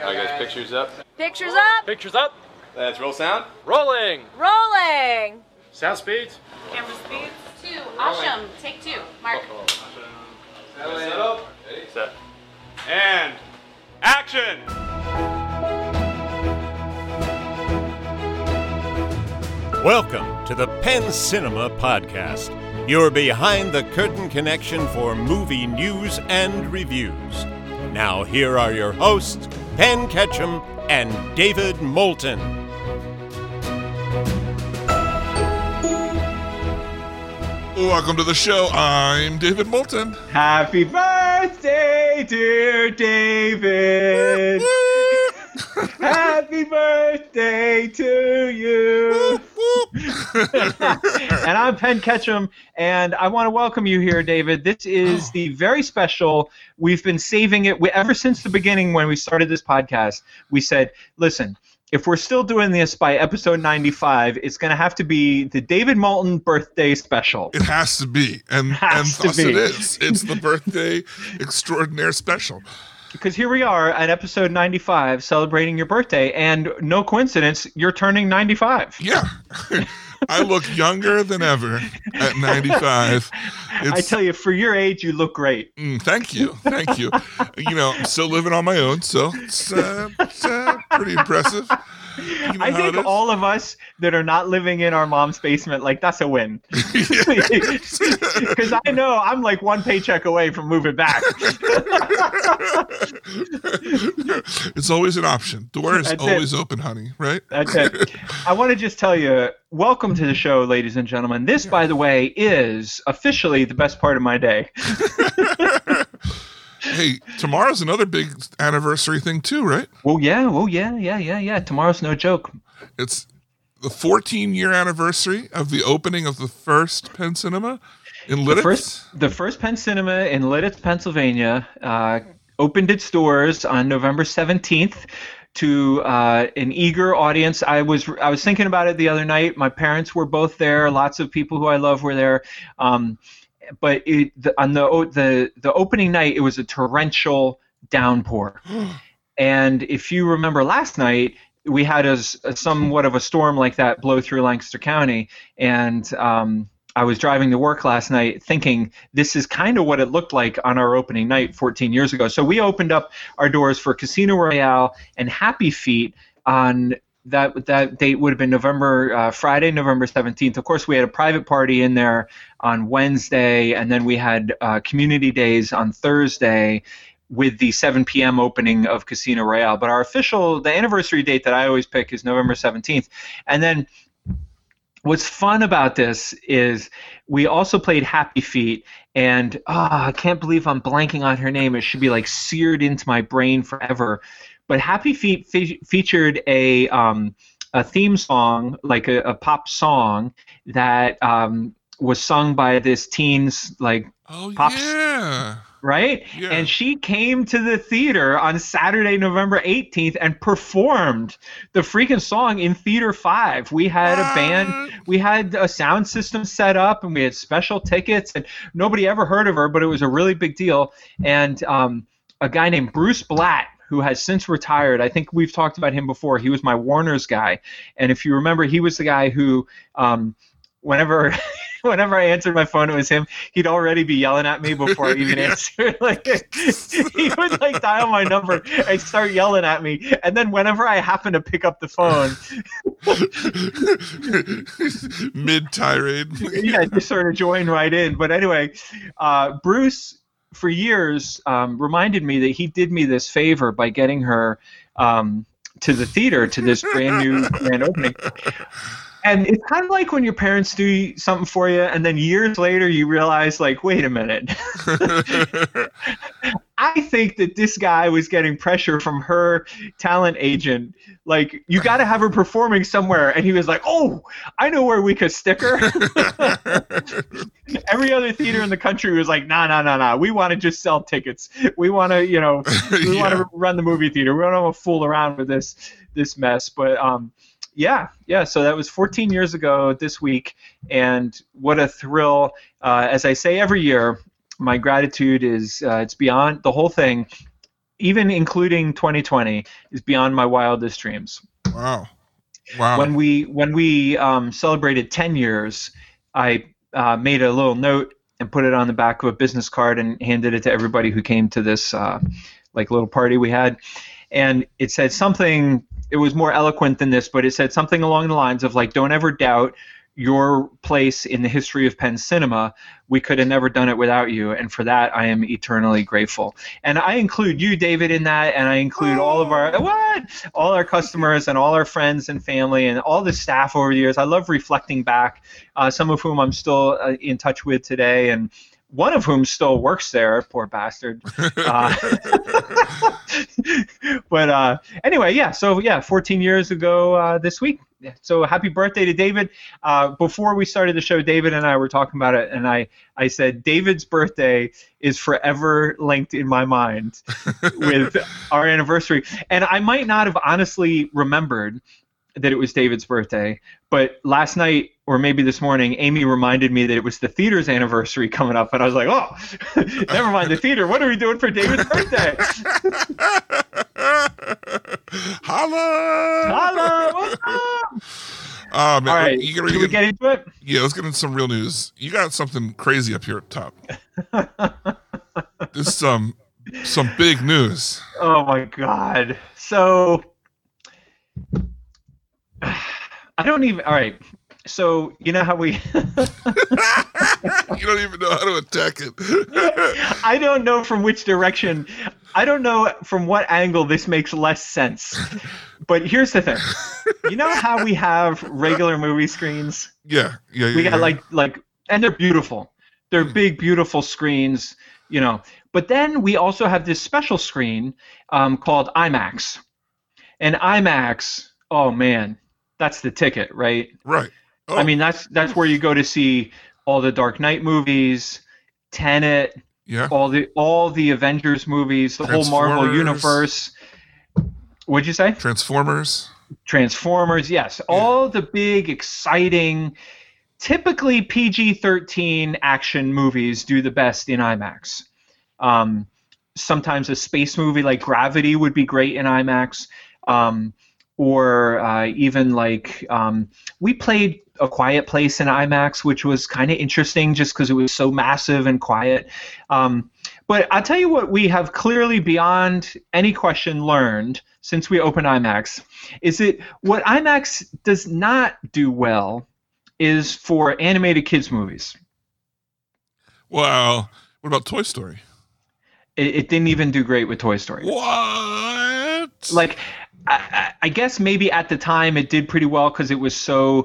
Alright guys, pictures up. Pictures up. Pictures up. Let's roll sound. Rolling. Rolling. Sound speeds. Camera speeds. 2. Asham. Take 2. Mark. Ready? Set. And action. Welcome to the Penn Cinema Podcast, your behind-the-curtain connection for movie news and reviews. Now here are your hosts, Penn Ketchum and David Moulton. Welcome to the show. I'm David Moulton. Happy birthday, dear David. Happy birthday to you. And I'm Penn Ketchum, and I want to welcome you here, David. This is the very special. We've been saving it ever since the beginning when we started this podcast. We said, listen, if we're still doing this by episode 95, it's going to have to be the David Moulton birthday special. It has to be, and thus it is. It's the birthday extraordinaire special. Because here we are at episode 95, celebrating your birthday, and no coincidence, you're turning 95. Yeah. I look younger than ever at 95. I tell you, for your age, you look great. Thank you. Thank you. You know, I'm still living on my own, so it's pretty impressive. You know I think all of us that are not living in our mom's basement, like, that's a win. Because I know I'm like one paycheck away from moving back. It's always an option. Door is always open, honey, right? That's it. I want to just tell you, welcome to the show, ladies and gentlemen. This, by the way, is officially the best part of my day. Hey, tomorrow's another big anniversary thing too, right? Well, yeah. Tomorrow's no joke. It's the 14-year anniversary of the opening of the first Penn Cinema in Lititz. The first Penn Cinema in Lititz, Pennsylvania, opened its doors on November 17th to an eager audience. I was thinking about it the other night. My parents were both there. Lots of people who I love were there. But on the opening night, it was a torrential downpour. And if you remember last night, we had a somewhat of a storm like that blow through Lancaster County. And I was driving to work last night thinking this is kind of what it looked like on our opening night 14 years ago. So we opened up our doors for Casino Royale and Happy Feet on that date would have been Friday, November 17th. Of course, we had a private party in there on Wednesday, and then we had community days on Thursday with the 7 p.m. opening of Casino Royale. But the anniversary date that I always pick is November 17th. And then what's fun about this is we also played Happy Feet, and I can't believe I'm blanking on her name. It should be like seared into my brain forever. But Happy Feet featured a theme song, like a pop song that was sung by this teen's pop. Yeah. Right? Yeah. And she came to the theater on Saturday, November 18th and performed the freaking song in Theater 5. We had a band, we had a sound system set up, and we had special tickets, and nobody ever heard of her, but it was a really big deal. And a guy named Bruce Blatt, who has since retired. I think we've talked about him before. He was my Warner's guy. And if you remember, he was the guy who, whenever I answered my phone, it was him. He'd already be yelling at me before I even answered. He would dial my number and start yelling at me. And then whenever I happen to pick up the phone, mid-tirade. Yeah, just sort of join right in. But anyway, Bruce, for years, reminded me that he did me this favor by getting her to the theater, to this brand new grand opening. And it's kind of like when your parents do something for you, and then years later you realize, wait a minute. I think that this guy was getting pressure from her talent agent. You got to have her performing somewhere. And he was like, oh, I know where we could stick her. Every other theater in the country was like, nah. We want to just sell tickets. We want to, want to run the movie theater. We don't want to fool around with this mess. But, yeah. So that was 14 years ago this week, and what a thrill. As I say every year, my gratitude is it's beyond the whole thing. even including 2020, is beyond my wildest dreams. Wow. When we celebrated 10 years, I made a little note and put it on the back of a business card and handed it to everybody who came to this little party we had. And it said something, it was more eloquent than this, but it said something along the lines of like, don't ever doubt your place in the history of Penn Cinema. We could have never done it without you, and for that I am eternally grateful. And I include you, David, in that, and I include all our customers and all our friends and family and all the staff over the years. I love reflecting back, some of whom I'm still in touch with today, and one of whom still works there, poor bastard. But anyway, yeah, so 14 years ago this week. So happy birthday to David. Before we started the show, David and I were talking about it, and I said David's birthday is forever linked in my mind with our anniversary. And I might not have honestly remembered that it was David's birthday, but last night, or maybe this morning, Amy reminded me that it was the theater's anniversary coming up, and I was like, oh, never mind the theater. What are we doing for David's birthday? Holla! What's up? Man, All right, should we get into it? Yeah, let's get into some real news. You got something crazy up here at top. This is some big news. Oh, my God. So, I don't even... All right. So, you know how we... You don't even know how to attack it. I don't know from which direction. I don't know from what angle this makes less sense. But here's the thing. You know how we have regular movie screens? Yeah. We got like, and they're beautiful. They're big, beautiful screens, you know. But then we also have this special screen called IMAX. And IMAX, oh man, that's the ticket, right? Right. Oh. I mean, that's where you go to see all the Dark Knight movies, Tenet, all the Avengers movies, the whole Marvel universe. What'd you say? Transformers, yes. Yeah. All the big, exciting, typically PG-13 action movies do the best in IMAX. Sometimes a space movie like Gravity would be great in IMAX. Or even like we played A Quiet Place in IMAX, which was kind of interesting just because it was so massive and quiet. But I'll tell you what we have clearly beyond any question learned since we opened IMAX is that what IMAX does not do well is for animated kids movies. Well, what about Toy Story? It didn't even do great with Toy Story. What? Like... I guess maybe at the time it did pretty well because it was so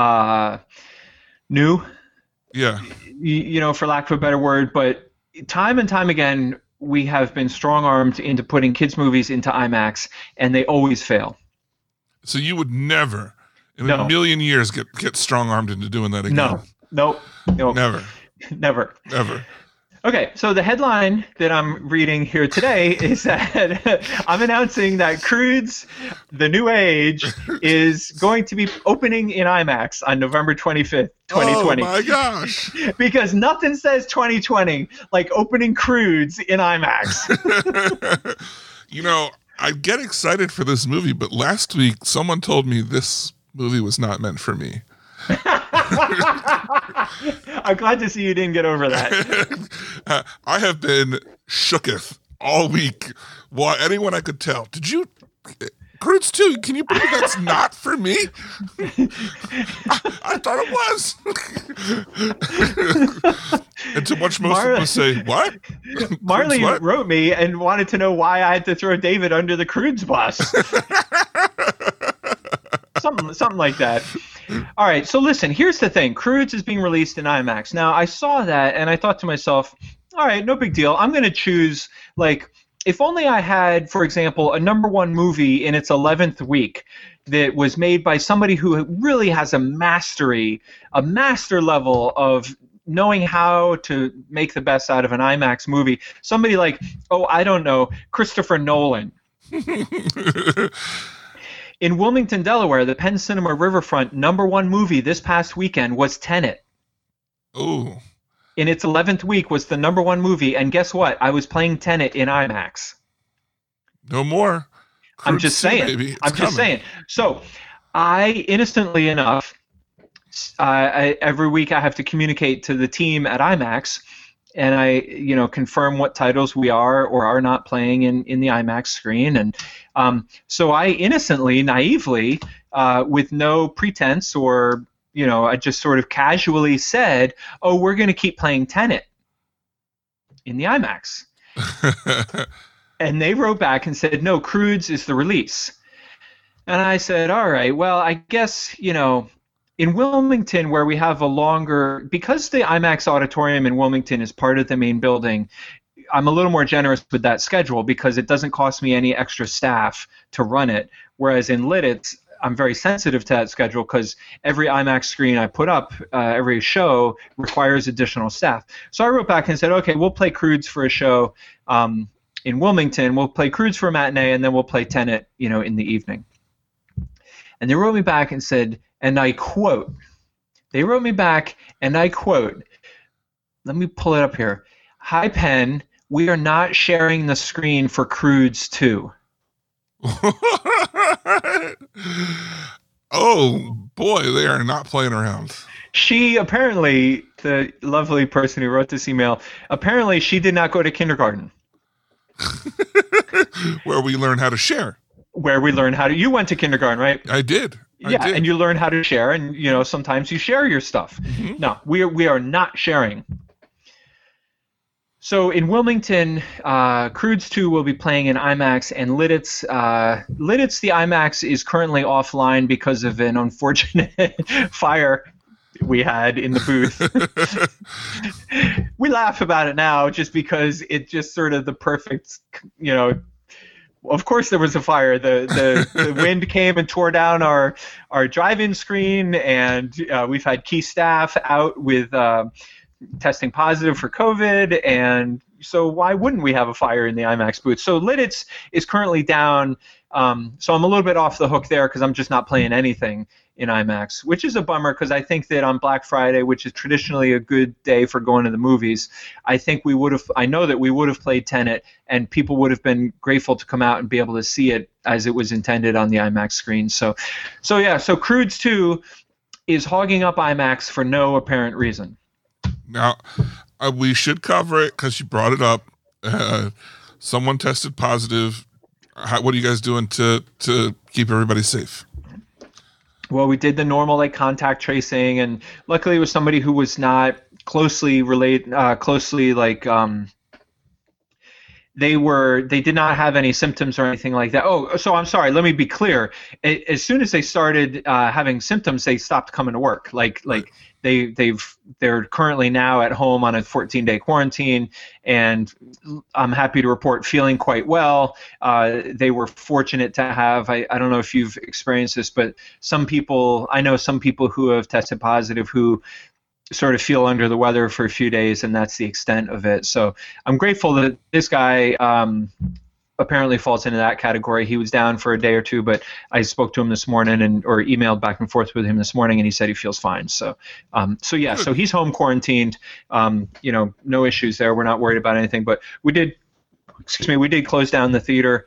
new. Yeah. You know, for lack of a better word. But time and time again, we have been strong-armed into putting kids' movies into IMAX, and they always fail. So you would never, in a million years, get strong-armed into doing that again? No. Nope. Never. Never. Ever. Okay, so the headline that I'm reading here today is that I'm announcing that Croods: The New Age is going to be opening in IMAX on November 25th, 2020. Oh my gosh! Because nothing says 2020 like opening Croods in IMAX. You know, I get excited for this movie, but last week someone told me this movie was not meant for me. I'm glad to see you didn't get over that. I have been shooketh all week. Well, anyone I could tell. Did you... Croods 2, can you believe that's not for me? I thought it was. And to which most people say, what? Marley what? wrote me and wanted to know why I had to throw David under the Croods bus. Something like that. All right, so listen, here's the thing. Croods is being released in IMAX. Now, I saw that, and I thought to myself, all right, no big deal. I'm going to choose, like, if only I had, for example, a #1 movie in its 11th week that was made by somebody who really has a master level of knowing how to make the best out of an IMAX movie. Somebody like, I don't know, Christopher Nolan. In Wilmington, Delaware, the Penn Cinema Riverfront #1 movie this past weekend was Tenet. Ooh. In its 11th week was the #1 movie, and guess what? I was playing Tenet in IMAX. No more. I'm Croods just 2, saying. baby. It's I'm just coming. saying. So, I innocently enough, every week I have to communicate to the team at IMAX, and I, confirm what titles we are or are not playing in the IMAX screen, and so I innocently, naively, with no pretense or I just sort of casually said, "Oh, we're going to keep playing Tenet in the IMAX." And they wrote back and said, "No, Croods is the release." And I said, "All right, well, I guess, in Wilmington, where we have because the IMAX auditorium in Wilmington is part of the main building, I'm a little more generous with that schedule because it doesn't cost me any extra staff to run it. Whereas in Lidditz, I'm very sensitive to that schedule because every IMAX screen I put up, every show requires additional staff." So I wrote back and said, "Okay, we'll play Croods for a show in Wilmington. We'll play Croods for a matinee, and then we'll play Tenet, in the evening." And they wrote me back and said, and I quote, let me pull it up here. "Hi, Penn, we are not sharing the screen for Croods 2. Oh, boy, they are not playing around. She apparently, the lovely person who wrote this email, apparently she did not go to kindergarten. Where we learn how to share. Where we learn how to. You went to kindergarten, right? I did. And you learn how to share, and sometimes you share your stuff. Mm-hmm. No, we are not sharing. So in Wilmington, Croods 2 will be playing in IMAX, and Lidditz, the IMAX is currently offline because of an unfortunate fire we had in the booth. We laugh about it now just because it's just sort of the perfect, of course there was a fire. The wind came and tore down our drive-in screen, and we've had key staff out with testing positive for COVID, and so why wouldn't we have a fire in the IMAX booth? So Lidditz is currently down, so I'm a little bit off the hook there because I'm just not playing anything in IMAX, which is a bummer because I think that on Black Friday, which is traditionally a good day for going to the movies, I know that we would have played Tenet, and people would have been grateful to come out and be able to see it as it was intended on the IMAX screen. So Croods 2 is hogging up IMAX for no apparent reason. Now, we should cover it because you brought it up. Someone tested positive. What are you guys doing to keep everybody safe? Well, we did the normal contact tracing, and luckily it was somebody who was not closely related. They did not have any symptoms or anything like that. Oh, so I'm sorry. Let me be clear. As soon as they started having symptoms, they stopped coming to work. They're currently now at home on a 14-day quarantine, and I'm happy to report feeling quite well. They were fortunate to have, I don't know if you've experienced this, but I know some people who have tested positive who sort of feel under the weather for a few days, and that's the extent of it. So I'm grateful that this guy apparently falls into that category. He was down for a day or two, but I spoke to him this morning or emailed back and forth with him this morning, and he said he feels fine. So he's home quarantined. No issues there. We're not worried about anything, but we did close down the theater,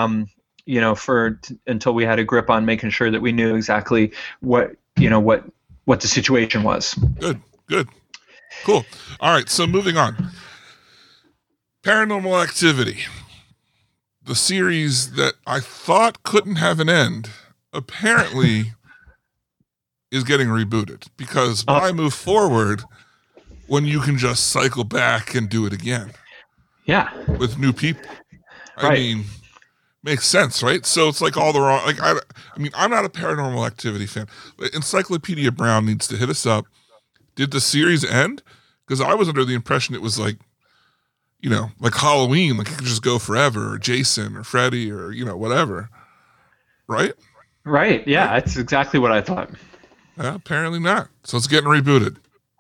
until we had a grip on making sure that we knew exactly what the situation was. Good. Cool. All right. So moving on. Paranormal Activity. The series that I thought couldn't have an end apparently is getting rebooted, because why move forward when you can just cycle back and do it again? Yeah. With new people. I mean, makes sense, right? So it's like all the wrong, I'm not a Paranormal Activity fan, but Encyclopedia Brown needs to hit us up. Did the series end? Because I was under the impression it was like Halloween, like it could just go forever, or Jason or Freddy or, whatever. Right? Right. Yeah, that's exactly what I thought. Apparently not. So it's getting rebooted.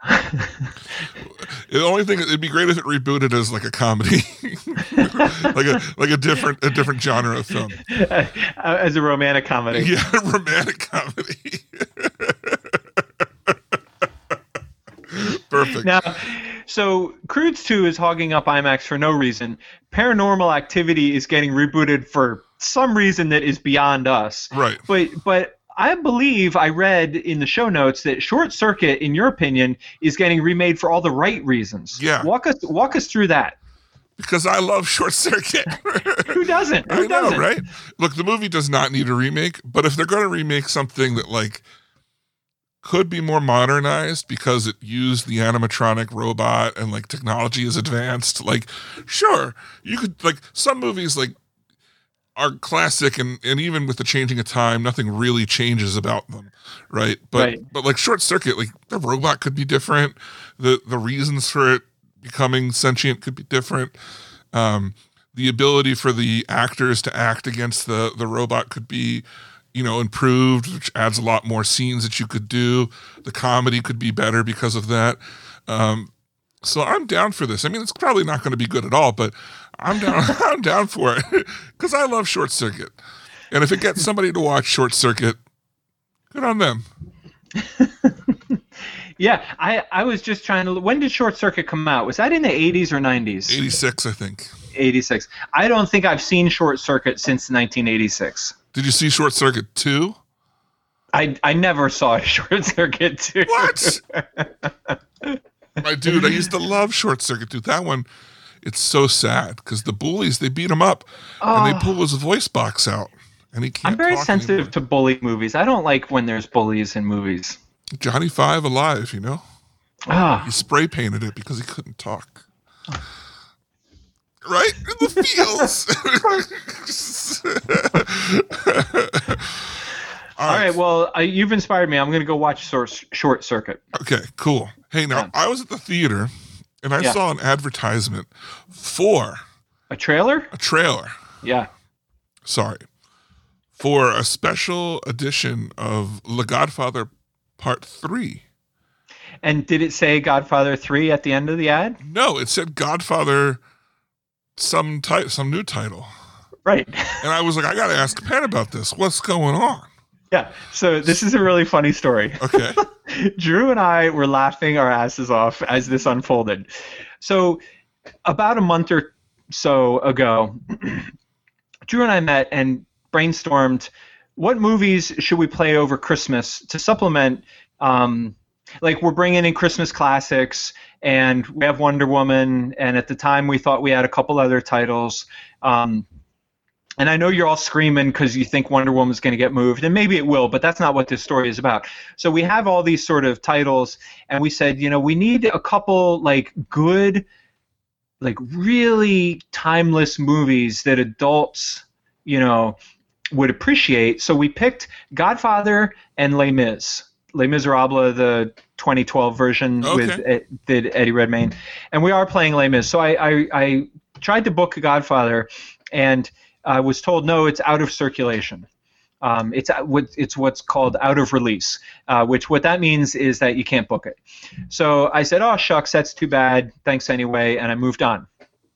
The only thing, it'd be great if it rebooted as like a comedy, like a different genre of film. As a romantic comedy. Yeah, romantic comedy. Perfect. Now, So Croods 2 is hogging up IMAX for no reason. Paranormal Activity is getting rebooted for some reason that is beyond us. Right. But I believe I read in the show notes that Short Circuit, in your opinion, is getting remade for all the right reasons. Yeah. Walk us through that. Because I love Short Circuit. Who doesn't? I know, right? Look, the movie does not need a remake, but if they're going to remake something that like could be more modernized because it used the animatronic robot and like technology is advanced, like sure, you could, like some movies like are classic and even with the changing of time, nothing really changes about them, right? But like Short Circuit, like the robot could be different, the reasons for it becoming sentient could be different. The ability for the actors to act against the robot could be, improved, which adds a lot more scenes that you could do. The comedy could be better because of that. So I'm down for this. I mean, it's probably not going to be good at all, but I'm down. I'm down for it because I love Short Circuit. And if it gets somebody to watch Short Circuit, good on them. Yeah, I was just trying to. When did Short Circuit come out? Was that in the 80s or 90s? 86, I think. 86. I don't think I've seen Short Circuit since 1986. Did you see Short Circuit 2? I never saw Short Circuit 2. What? My dude, I used to love Short Circuit 2. That one, it's so sad because the bullies, they beat him up and they pull his voice box out and he can't I'm very talk sensitive anymore. to bully movies. I don't like when there's bullies in movies. Johnny Five Alive, Ah. He spray painted it because he couldn't talk. Right? In the fields. All right, well, you've inspired me. I'm going to go watch Short Circuit. Okay, cool. Hey, now, I was at the theater, and I saw an advertisement for... A trailer? A trailer. Yeah. Sorry. For a special edition of The Godfather Part 3. And did it say Godfather 3 at the end of the ad? No, it said Godfather... some new title. Right. And I was like, I got to ask Penn about this. What's going on? Yeah. So this is a really funny story. Okay. Drew and I were laughing our asses off as this unfolded. So about a month or so ago, Drew and I met and brainstormed what movies should we play over Christmas to supplement, like we're bringing in Christmas classics and we have Wonder Woman, and at the time we thought we had a couple other titles. And I know you're all screaming because you think Wonder Woman's going to get moved, and maybe it will, but that's not what this story is about. So we have all these sort of titles, and we said, we need a couple like good, like really timeless movies that adults, would appreciate. So we picked Godfather and Les Mis. Les Miserables, the 2012 version with Eddie Redmayne, and we are playing Les Mis. So I tried to book Godfather, and I was told no, it's out of circulation. It's what's called out of release, which what that means is that you can't book it. So I said, oh shucks, that's too bad. Thanks anyway, and I moved on.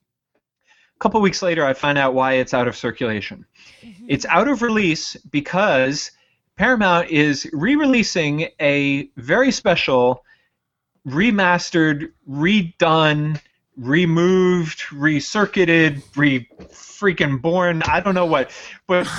A couple weeks later, I found out why it's out of circulation. It's out of release because Paramount is re-releasing a very special, remastered, redone, removed, recircuited, freaking born, I don't know what, but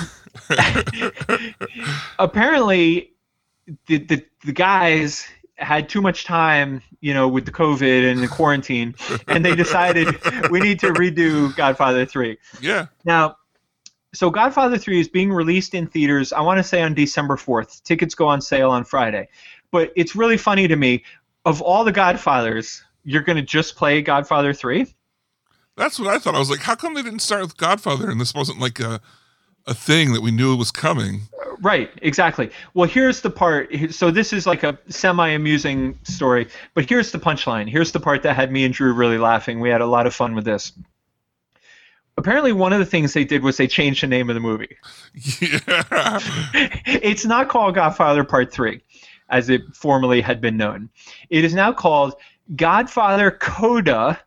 apparently the guys had too much time, with the COVID and the quarantine, and they decided we need to redo Godfather 3. Yeah. Now, so Godfather 3 is being released in theaters, I want to say on December 4th. Tickets go on sale on Friday. But it's really funny to me, of all the Godfathers, you're going to just play Godfather 3? That's what I thought. I was like, how come they didn't start with Godfather and this wasn't like a thing that we knew was coming? Right, exactly. Well, here's the part. So this is like a semi-amusing story, but here's the punchline. Here's the part that had me and Drew really laughing. We had a lot of fun with this. Apparently, one of the things they did was they changed the name of the movie. Yeah. It's not called Godfather Part 3, as it formerly had been known. It is now called Godfather Coda,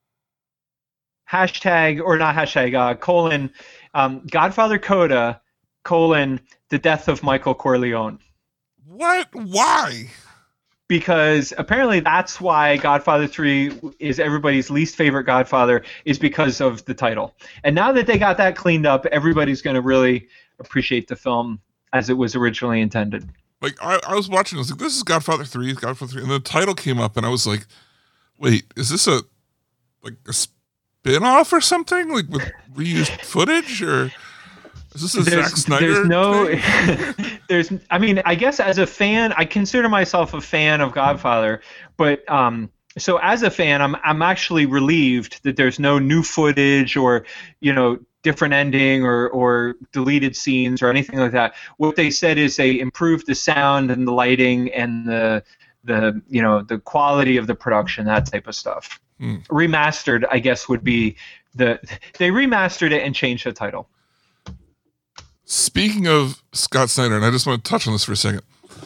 Godfather Coda, the death of Michael Corleone. What? Why? because apparently that's why Godfather 3 is everybody's least favorite Godfather, is because of the title. And now that they got that cleaned up, everybody's going to really appreciate the film as it was originally intended. Like I was watching, I was like, this is Godfather 3, Godfather 3, and the title came up, and I was like, wait, is this a spin-off or something? Like with reused footage, or is this a Zack Snyder thing? I mean, I guess as a fan, I consider myself a fan of Godfather, but so as a fan, I'm actually relieved that there's no new footage or, different ending or deleted scenes or anything like that. What they said is they improved the sound and the lighting and the quality of the production, that type of stuff. Remastered, I guess, would be they remastered it and changed the title. Speaking of Scott Snyder, and I just want to touch on this for a second.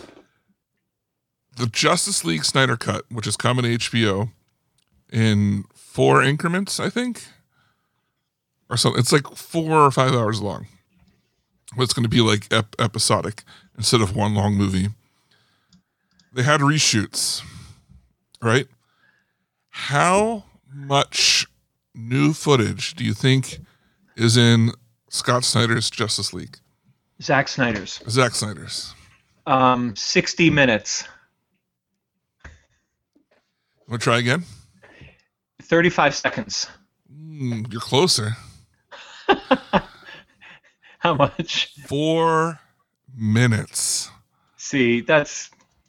The Justice League Snyder Cut, which is coming to HBO in 4 increments, I think, or something. It's like 4 or 5 hours long. But it's going to be like episodic instead of one long movie. They had reshoots, right? How much new footage do you think is in Scott Snyder's Justice League? Zack Snyder's. 60 minutes. Want to try again? 35 seconds. You're closer. How much? 4 minutes. See, that's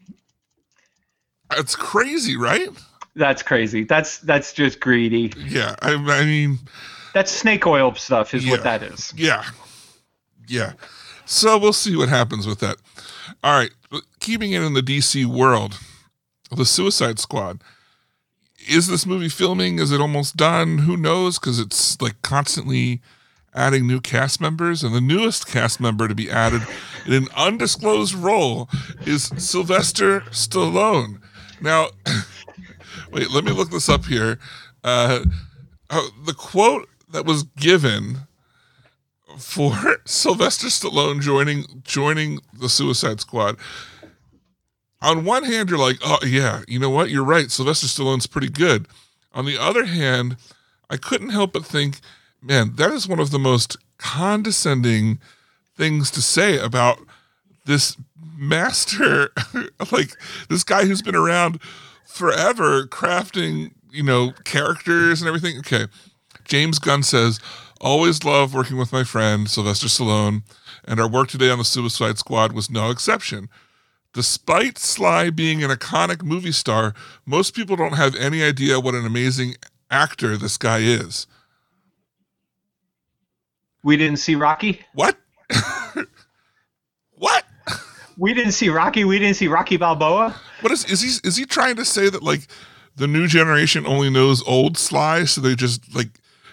crazy, right? That's crazy. That's just greedy. Yeah, I mean, that's snake oil stuff is what that is. Yeah. So we'll see what happens with that. All right, keeping it in the DC world, the Suicide Squad. Is this movie filming? Is it almost done? Who knows? Because it's like constantly adding new cast members, and the newest cast member to be added in an undisclosed role is Sylvester Stallone. Now, wait, let me look this up here. The quote that was given for Sylvester Stallone joining the Suicide Squad. On one hand, you're like, oh yeah, you know what? You're right. Sylvester Stallone's pretty good. On the other hand, I couldn't help but think, man, that is one of the most condescending things to say about this master, like this guy who's been around forever crafting, characters and everything. Okay. James Gunn says, always love working with my friend Sylvester Stallone, and our work today on the Suicide Squad was no exception. Despite Sly being an iconic movie star, most people don't have any idea what an amazing actor this guy is. We didn't see Rocky? What? What? We didn't see Rocky? We didn't see Rocky Balboa? What is he trying to say that like the new generation only knows old Sly, so they just like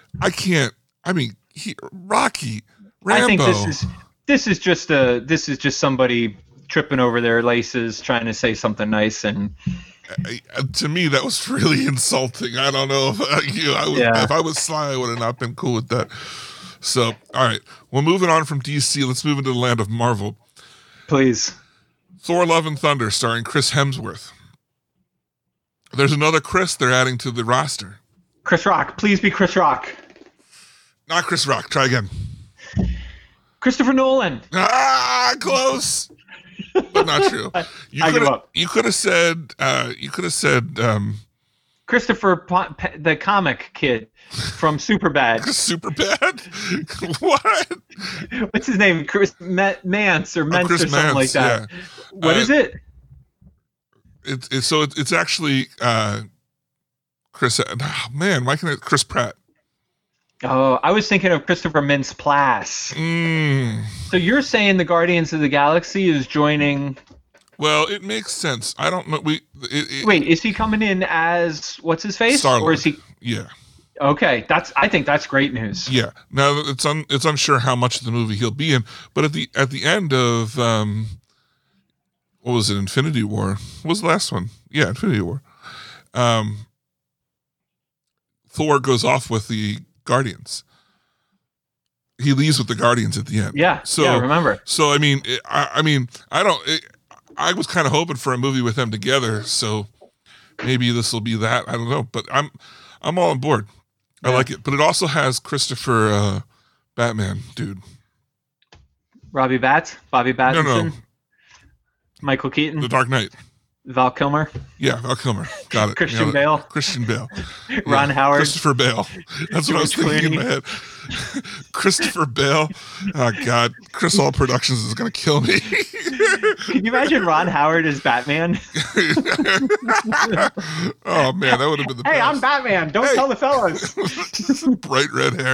Rocky, Rambo. I think this is just somebody tripping over their laces trying to say something nice, and to me that was really insulting. I don't know if I was Sly, I would have not been cool with that. So, all right, well, moving on from DC, let's move into the land of Marvel. Please. Thor: Love and Thunder, starring Chris Hemsworth. There's another Chris they're adding to the roster. Chris Rock. Please be Chris Rock. Not Chris Rock. Try again. Christopher Nolan. Close. But not true. You could have said Christopher the comic kid from Superbad. Superbad? What? What's his name? Chris Mance or Mentz Chris or something Mance, like that. yeah. What is it? It's actually Chris. Oh, man, why can't Chris Pratt? Oh, I was thinking of Christopher Mintz-Plasse. So you're saying the Guardians of the Galaxy is joining? Well, it makes sense. I don't know. Wait, is he coming in as what's his face? Star-Lord. Or is he? Yeah. Okay, I think that's great news. Yeah. Now it's unsure how much of the movie he'll be in, but at the end of what was it? Infinity War. What was the last one? Yeah, Infinity War. Thor goes off with the Guardians. He leaves with the Guardians at the end. Yeah. So yeah, remember. So I mean, I don't. I was kind of hoping for a movie with them together, so maybe this will be that. I don't know, but I'm all on board. I like it, but it also has Christopher Batman, dude. Bobby Pattinson, No. Michael Keaton, The Dark Knight. Val Kilmer, Yeah, Val Kilmer. Got it. Christian Nailed it. Bale. Christian Bale. Ron Howard. Christopher Bale. That's what I was George thinking in my head. Christopher Bale. Oh, God. Chris All Productions is going to kill me. Can you imagine Ron Howard as Batman? Oh, man, that would have been the best. Hey, I'm Batman. Don't tell the fellas. Bright red hair.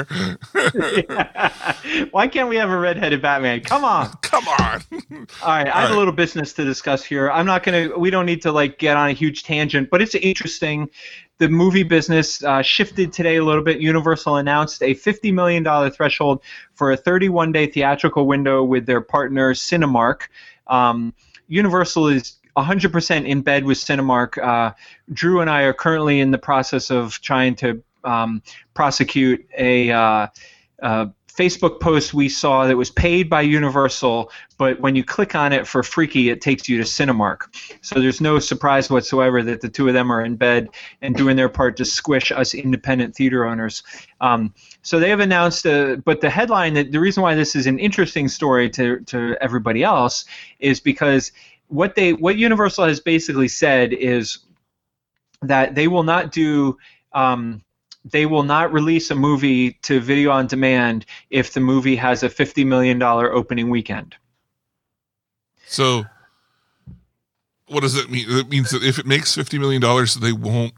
Why can't we have a redheaded Batman? Come on. Come on. All right, I have a little business to discuss here. We don't need to get on a huge tangent, but it's interesting. The movie business shifted today a little bit. Universal announced a $50 million threshold for a 31-day theatrical window with their partner Cinemark. Universal is 100% in bed with Cinemark. Drew and I are currently in the process of trying to prosecute a Facebook post we saw that was paid by Universal, but when you click on it for Freaky, it takes you to Cinemark. So there's no surprise whatsoever that the two of them are in bed and doing their part to squish us independent theater owners. So they have announced, but the headline, the reason why this is an interesting story to everybody else is because what Universal has basically said is that they will not do they will not release a movie to video on demand if the movie has a $50 million opening weekend. So what does that mean? It means that if it makes $50 million, they won't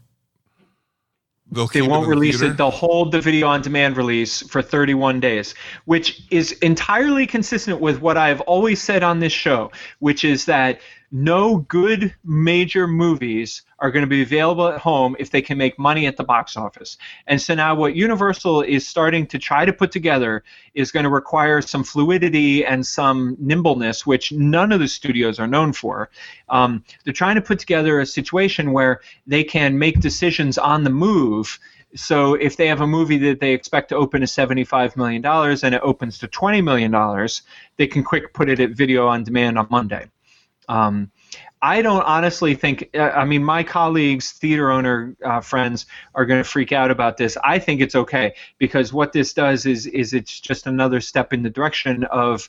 release it. They'll hold the video on demand release for 31 days, which is entirely consistent with what I've always said on this show, which is that no good major movies are going to be available at home if they can make money at the box office. And so now what Universal is starting to try to put together is going to require some fluidity and some nimbleness, which none of the studios are known for. They're trying to put together a situation where they can make decisions on the move. So if they have a movie that they expect to open at $75 million and it opens to $20 million, they can quick put it at video on demand on Monday. I don't honestly think, my colleagues, theater owner friends are going to freak out about this. I think it's okay because what this does is it's just another step in the direction of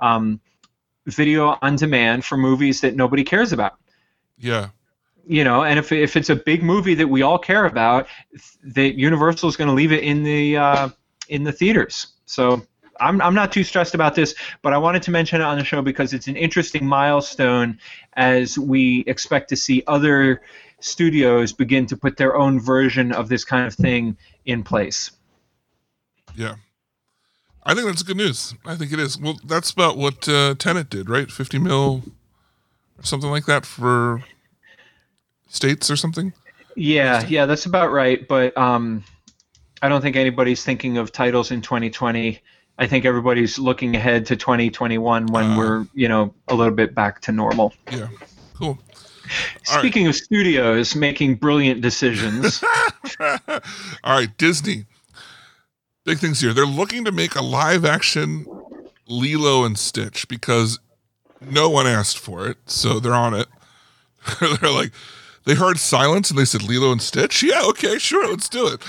video on demand for movies that nobody cares about. Yeah. And if it's a big movie that we all care about, that Universal is going to leave it in the theaters. So I'm not too stressed about this, but I wanted to mention it on the show because it's an interesting milestone as we expect to see other studios begin to put their own version of this kind of thing in place. Yeah. I think that's good news. I think it is. Well, that's about what Tenet did, right? 50 mil or something like that for states or something? Yeah, that's about right. But I don't think anybody's thinking of titles in 2020. I think everybody's looking ahead to 2021 when we're, a little bit back to normal. Yeah, cool. Speaking of studios making brilliant decisions. All right, Disney. Big things here. They're looking to make a live-action Lilo and Stitch because no one asked for it, so they're on it. They're like, they heard silence and they said, Lilo and Stitch? Yeah, okay, sure, let's do it.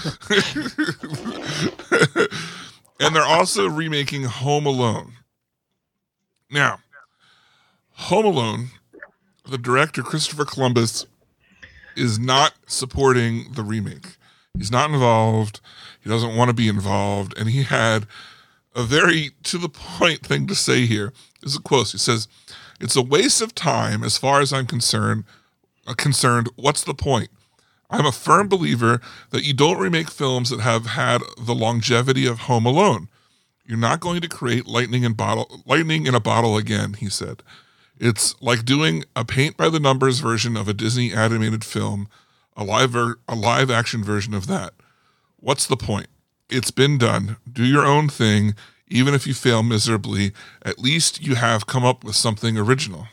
And they're also remaking Home Alone. Now, Home Alone, the director, Christopher Columbus, is not supporting the remake. He's not involved. He doesn't want to be involved. And he had a very to-the-point thing to say here. This is a quote. He says, "It's a waste of time as far as I'm concerned. What's the point? I'm a firm believer that you don't remake films that have had the longevity of Home Alone. You're not going to create lightning in a bottle again," he said. "It's like doing a paint-by-the-numbers version of a Disney animated film, a live action version of that. What's the point? It's been done. Do your own thing. Even if you fail miserably, at least you have come up with something original."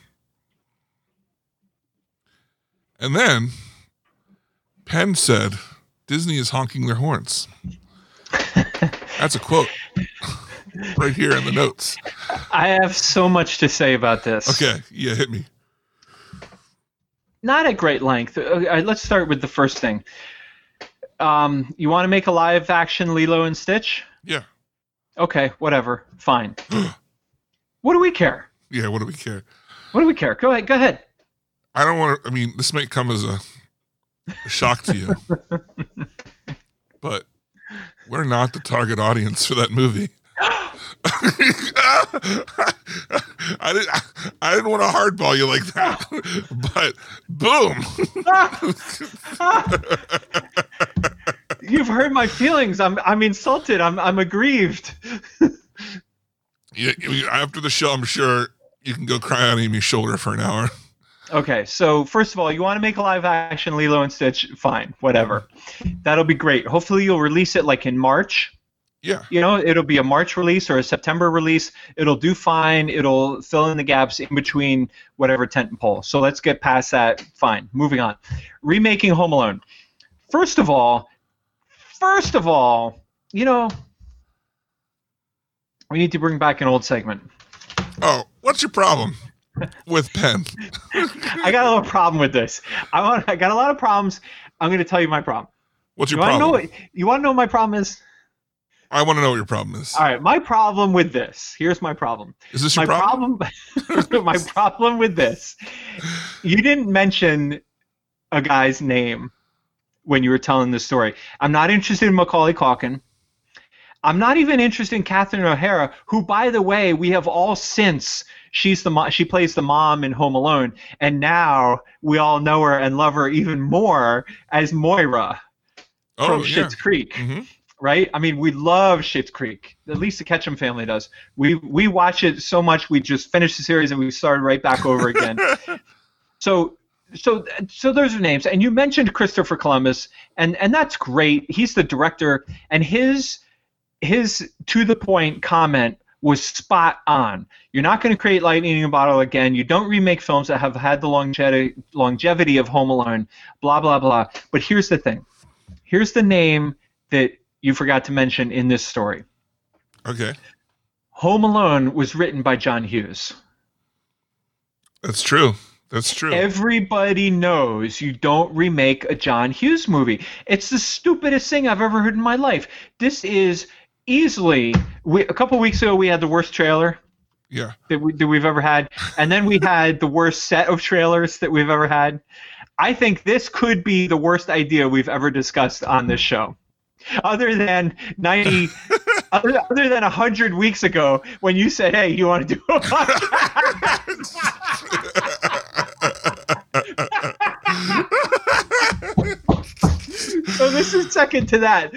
And then Penn said, "Disney is honking their horns." That's a quote right here in the notes. I have so much to say about this. Okay, yeah, hit me. not at great length. Let's start with the first thing. You want to make a live action Lilo and Stitch? Yeah. Okay, whatever. Fine. What do we care? Yeah, what do we care? What do we care? Go ahead. I don't want to, I mean, this might come as a shock to you, but we're not the target audience for that movie. I didn't want to hardball you like that, but boom. You've hurt my feelings. I'm insulted. I'm aggrieved. Yeah, after the show, I'm sure you can go cry on Amy's shoulder for an hour. Okay, so first of all, you want to make a live action Lilo and Stitch? Fine, whatever. That'll be great. Hopefully you'll release it like in March. Yeah. You know, it'll be a March release or a September release. It'll do fine. It'll fill in the gaps in between whatever tent and pole. So let's get past that. Fine. Moving on. Remaking Home Alone. First of all, you know, we need to bring back an old segment. Oh, what's your problem with Penn? I got a little problem with this. I got a lot of problems. I'm going to tell you my problem. What's your problem? You want to know what my problem is? I want to know what your problem is. All right, my problem with this. Here's my problem. Is this your problem? My problem with this. You didn't mention a guy's name when you were telling the story. I'm not interested in Macaulay Culkin. I'm not even interested in Catherine O'Hara, who, by the way, we have all since she plays the mom in Home Alone, and now we all know her and love her even more as Moira from Schitt's Creek. Mm-hmm. Right? I mean, we love Schitt's Creek. At least the Ketchum family does. We watch it so much we just finished the series and we started right back over again. So those are names. And you mentioned Christopher Columbus, and that's great. He's the director, and his to the point comment was spot on. You're not going to create lightning in a bottle again. You don't remake films that have had the longevity of Home Alone, blah, blah, blah. But here's the thing. Here's the name that you forgot to mention in this story. Okay. Home Alone was written by John Hughes. That's true. That's true. Everybody knows you don't remake a John Hughes movie. It's the stupidest thing I've ever heard in my life. This is easily... a couple weeks ago, we had the worst trailer that we've ever had. And then we had the worst set of trailers that we've ever had. I think this could be the worst idea we've ever discussed on this show. Other than 100 weeks ago when you said, "Hey, you want to do a podcast?" So this is second to that.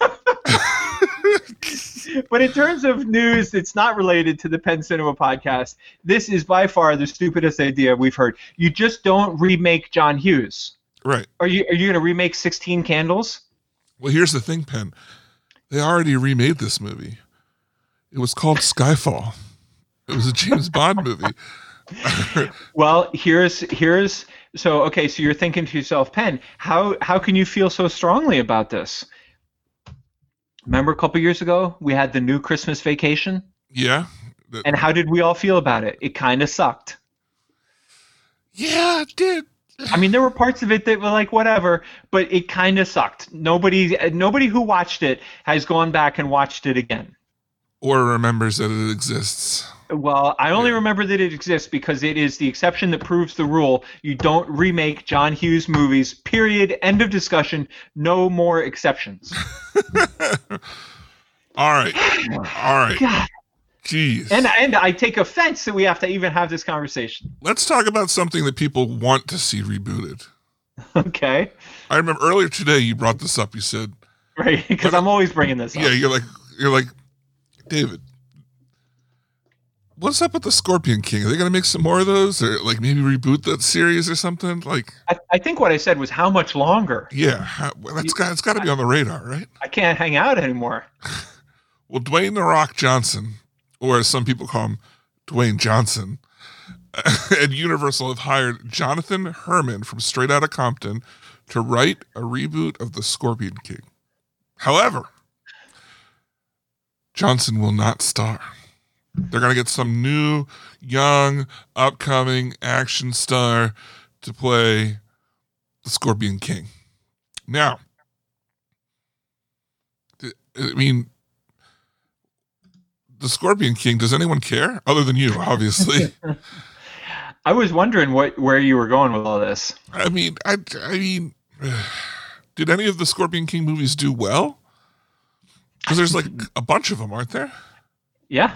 But in terms of news that's not related to the Penn Cinema podcast, this is by far the stupidest idea we've heard. You just don't remake John Hughes. Right. Are you going to remake 16 Candles? Well, here's the thing, Penn. They already remade this movie. It was called Skyfall. It was a James Bond movie. Well, so you're thinking to yourself, Penn, how can you feel so strongly about this? Remember a couple years ago we had the New Christmas Vacation? Yeah. And how did we all feel about it? It kind of sucked. Yeah, it did. I mean, there were parts of it that were like whatever, but it kind of sucked. Nobody who watched it has gone back and watched it again. Or remembers that it exists. Well, I only remember that it exists because it is the exception that proves the rule. You don't remake John Hughes movies, period, end of discussion, no more exceptions. All right. God. Jeez. And I take offense that we have to even have this conversation. Let's talk about something that people want to see rebooted. Okay. I remember earlier today you brought this up. You said... Right, because I'm always bringing this up. Yeah, you're like, David, what's up with the Scorpion King? Are they going to make some more of those? Or like maybe reboot that series or something? Like, I think what I said was how much longer? Yeah, it's got to be on the radar, right? I can't hang out anymore. Well, Dwayne "The Rock" Johnson, or as some people call him, Dwayne Johnson, and Universal have hired Jonathan Herman from Straight Outta Compton to write a reboot of the Scorpion King. However, Johnson will not star. They're going to get some new, young, upcoming action star to play the Scorpion King. Now, I mean, the Scorpion King, does anyone care? Other than you, obviously. I was wondering where you were going with all this. I mean, did any of the Scorpion King movies do well? Because there's like a bunch of them, aren't there? Yeah.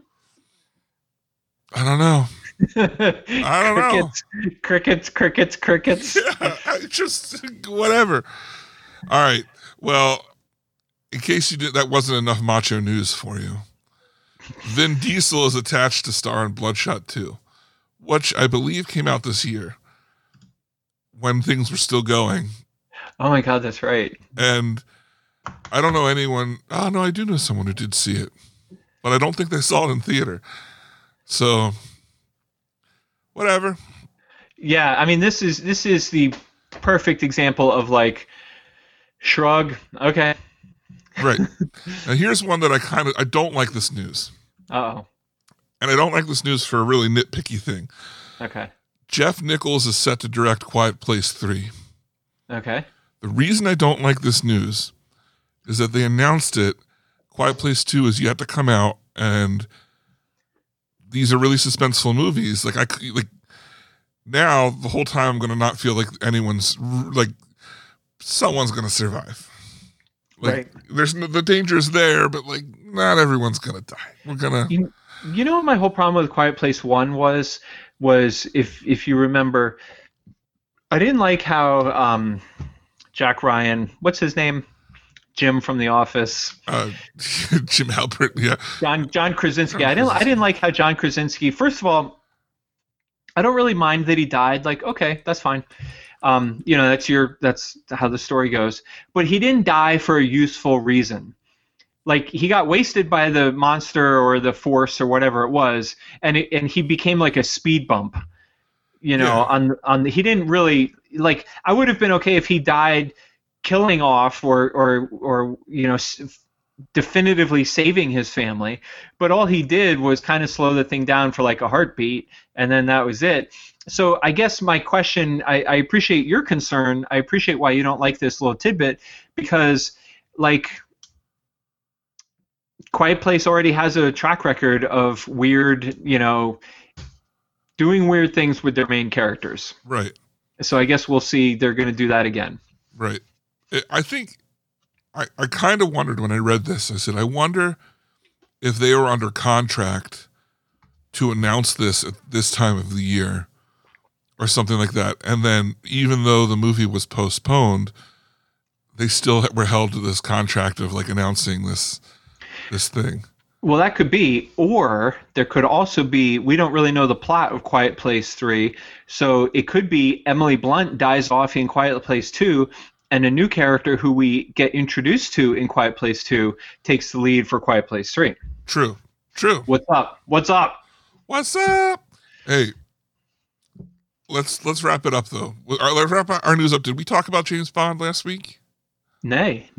I don't know. I don't know. Crickets. Yeah, just whatever. All right. Well, in case that wasn't enough macho news for you, Vin Diesel is attached to star in Bloodshot 2, which I believe came out this year when things were still going. Oh my God, that's right. And I don't know anyone. Oh no, I do know someone who did see it, but I don't think they saw it in theater. So, whatever. Yeah, I mean, this is the perfect example of like shrug. Okay. Right. Now here's one that I don't like this news. Uh-oh. And I don't like this news for a really nitpicky thing. Okay. Jeff Nichols is set to direct Quiet Place 3. Okay. The reason I don't like this news is that they announced it. Quiet Place 2 is yet to come out, and these are really suspenseful movies. Like now, the whole time I'm going to not feel like someone's going to survive. Like, right. There's the danger's there, but like not everyone's going to die. We're gonna. You know what my whole problem with Quiet Place 1 was if you remember, I didn't like how Jack Ryan, what's his name? Jim from The Office. Jim Halpert, yeah. John Krasinski. I didn't like how John Krasinski. First of all, I don't really mind that he died. Like, okay, that's fine. That's how the story goes. But he didn't die for a useful reason. Like, he got wasted by the monster or the force or whatever it was, and he became like a speed bump. He didn't really, like, I would have been okay if he died killing off or definitively saving his family, but all he did was kind of slow the thing down for like a heartbeat, and then that was it. So I guess my question, I appreciate your concern. I appreciate why you don't like this little tidbit, because like Quiet Place already has a track record of weird, doing weird things with their main characters. Right. So I guess we'll see they're going to do that again. Right. I think I kind of wondered when I read this. I said, I wonder if they were under contract to announce this at this time of the year or something like that. And then even though the movie was postponed, they still were held to this contract of like announcing this thing. Well, that could be, or there could also be, we don't really know the plot of Quiet Place 3, so it could be Emily Blunt dies off in Quiet Place 2, and a new character who we get introduced to in Quiet Place 2 takes the lead for Quiet Place 3. True. What's up? Hey, let's wrap it up, though. Let's wrap our news up. Did we talk about James Bond last week? Nay.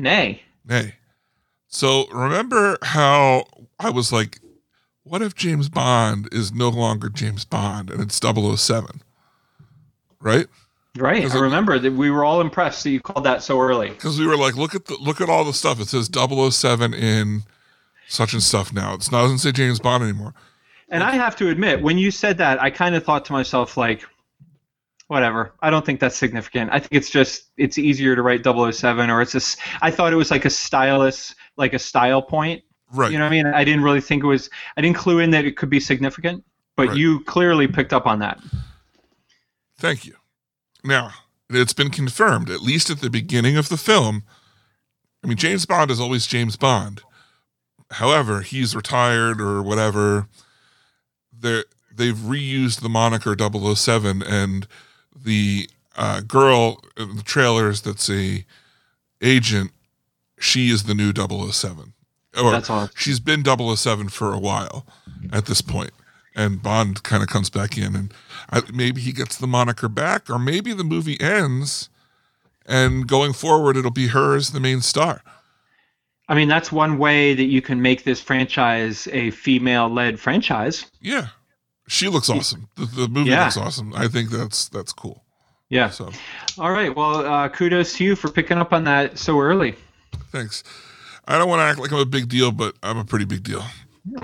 So remember how I was like, what if James Bond is no longer James Bond and it's 007? Right? Right. I remember that we were all impressed that you called that so early. Because we were like, look at all the stuff. It says 007 in such and stuff now. It doesn't say James Bond anymore. And I have to admit, when you said that, I kind of thought to myself, like, whatever. I don't think that's significant. I think it's easier to write 007, or I thought it was like a style point. Right. You know what I mean? I didn't really think I didn't clue in that it could be significant, but right. You clearly picked up on that. Thank you. Now, it's been confirmed, at least at the beginning of the film. I mean, James Bond is always James Bond. However, he's retired or whatever. They've reused the moniker 007, and the girl in the trailers that's a agent, she is the new 007. Or that's awesome. She's been 007 for a while at this point. And Bond kind of comes back in, and maybe he gets the moniker back, or maybe the movie ends, and going forward, it'll be her as the main star. I mean, that's one way that you can make this franchise a female-led franchise. Yeah. She looks awesome. The movie looks awesome. I think that's cool. Yeah. So All right. Well, kudos to you for picking up on that so early. thanks. I don't want to act like I'm a big deal, but I'm a pretty big deal.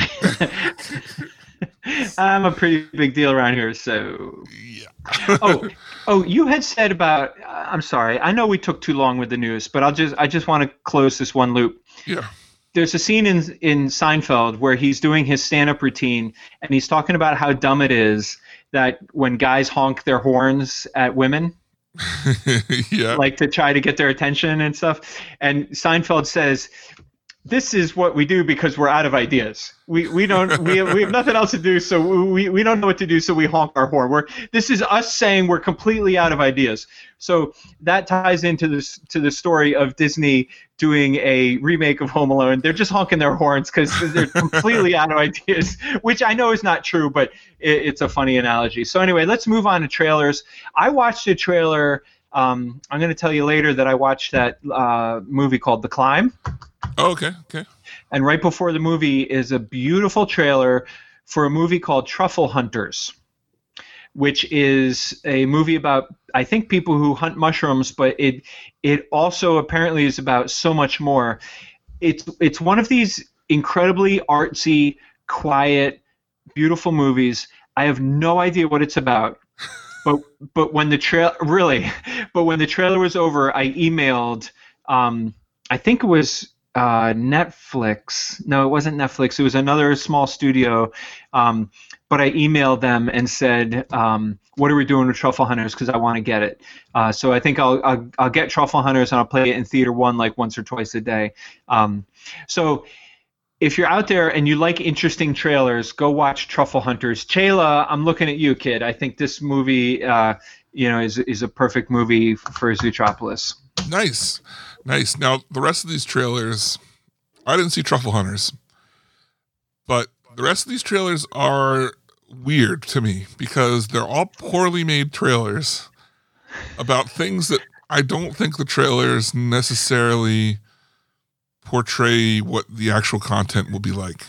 I'm a pretty big deal around here, so. Yeah. Oh, you had said about. I'm sorry. I know we took too long with the news, but I just want to close this one loop. Yeah. There's a scene in Seinfeld where he's doing his stand-up routine, and he's talking about how dumb it is that when guys honk their horns at women, Yeah. like to try to get their attention and stuff. And Seinfeld says, "This is what we do because we're out of ideas. We have nothing else to do, so we don't know what to do, so we honk our horn. This is us saying we're completely out of ideas." So that ties into the story of Disney doing a remake of Home Alone. They're just honking their horns because they're completely out of ideas, which I know is not true, but it's a funny analogy. So anyway, let's move on to trailers. I watched a trailer. I'm going to tell you later that I watched that movie called The Climb. Oh, okay. Okay. And right before the movie is a beautiful trailer for a movie called Truffle Hunters, which is a movie about, I think, people who hunt mushrooms, but it also apparently is about so much more. It's one of these incredibly artsy, quiet, beautiful movies. I have no idea what it's about. But when the trailer was over, I emailed, I think it was Netflix. No, it wasn't Netflix. It was another small studio. But I emailed them and said, "What are we doing with Truffle Hunters? Because I want to get it." So I think I'll get Truffle Hunters and I'll play it in Theater One like once or twice a day. So if you're out there and you like interesting trailers, go watch Truffle Hunters. Chayla, I'm looking at you, kid. I think this movie, is a perfect movie for Zootropolis. Nice. Now, the rest of these trailers, I didn't see Truffle Hunters, but the rest of these trailers are weird to me because they're all poorly made trailers about things that I don't think the trailers necessarily portray what the actual content will be like,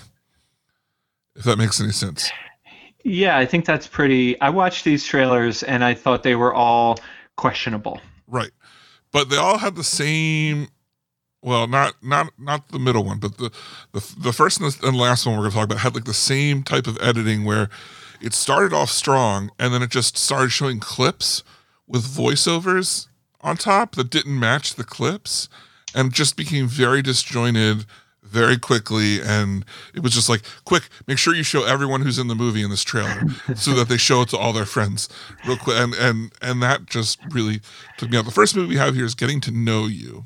if that makes any sense. Yeah, I think that's pretty. I watched these trailers and I thought they were all questionable. Right. But they all had the same, well, not the middle one, but the first and last one we're going to talk about had like the same type of editing where it started off strong and then it just started showing clips with voiceovers on top that didn't match the clips and just became very disjointed very quickly. And it was just like, quick, make sure you show everyone who's in the movie in this trailer so that they show it to all their friends real quick. And that just really took me out. The first movie we have here is Getting to Know You.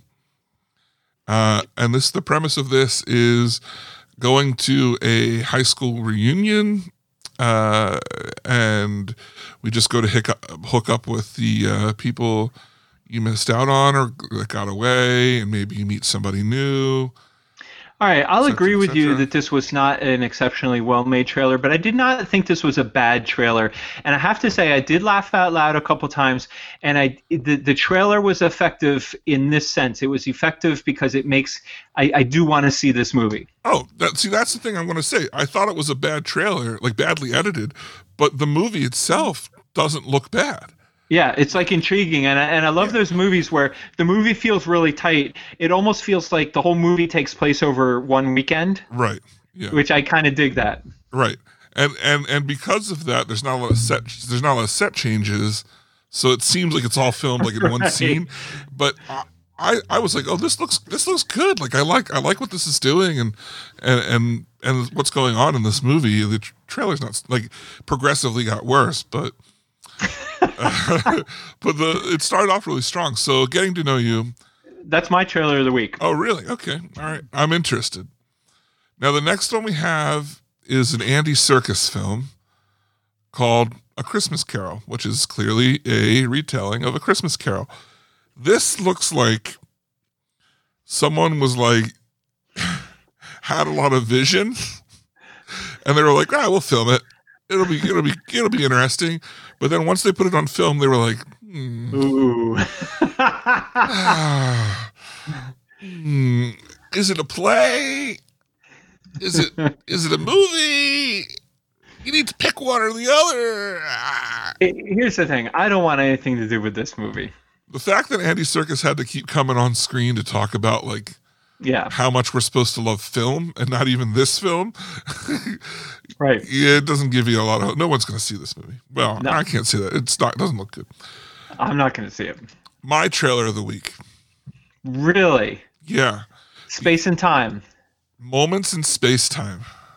And the premise of this is going to a high school reunion, and we just go to hook up with the people you missed out on or that got away, and maybe you meet somebody new. All right, I'll agree with you that this was not an exceptionally well-made trailer, but I did not think this was a bad trailer. And I have to say, I did laugh out loud a couple times, and the trailer was effective in this sense. It was effective because it makes I do want to see this movie. Oh, that's the thing I'm going to say. I thought it was a bad trailer, like badly edited, but the movie itself doesn't look bad. Yeah, it's like intriguing, and I love those movies where the movie feels really tight. It almost feels like the whole movie takes place over one weekend. Right. Yeah. Which I kind of dig that. Right. And because of that, there's not a lot of set changes, so it seems like it's all filmed like in one scene. But I was like, oh, this looks good. Like I like what this is doing, and what's going on in this movie. The trailer's not like progressively got worse, but. But it started off really strong. So Getting to Know You. That's my trailer of the week. Oh, really? Okay. All right. I'm interested. Now, the next one we have is an Andy Serkis film called A Christmas Carol, which is clearly a retelling of A Christmas Carol. This looks like someone was like, had a lot of vision, and they were like, we'll film it. It'll be interesting. But then once they put it on film, they were like, Ooh. Is it a play? Is it a movie? You need to pick one or the other. Ah. Here's the thing. I don't want anything to do with this movie. The fact that Andy Serkis had to keep coming on screen to talk about like Yeah. how much we're supposed to love film and not even this film, Right. yeah, it doesn't give you a lot of hope. No one's going to see this movie. Well, No. I can't say that. It doesn't look good. I'm not going to see it. My trailer of the week. Really? Yeah. Space and Time. Moments in Space-Time.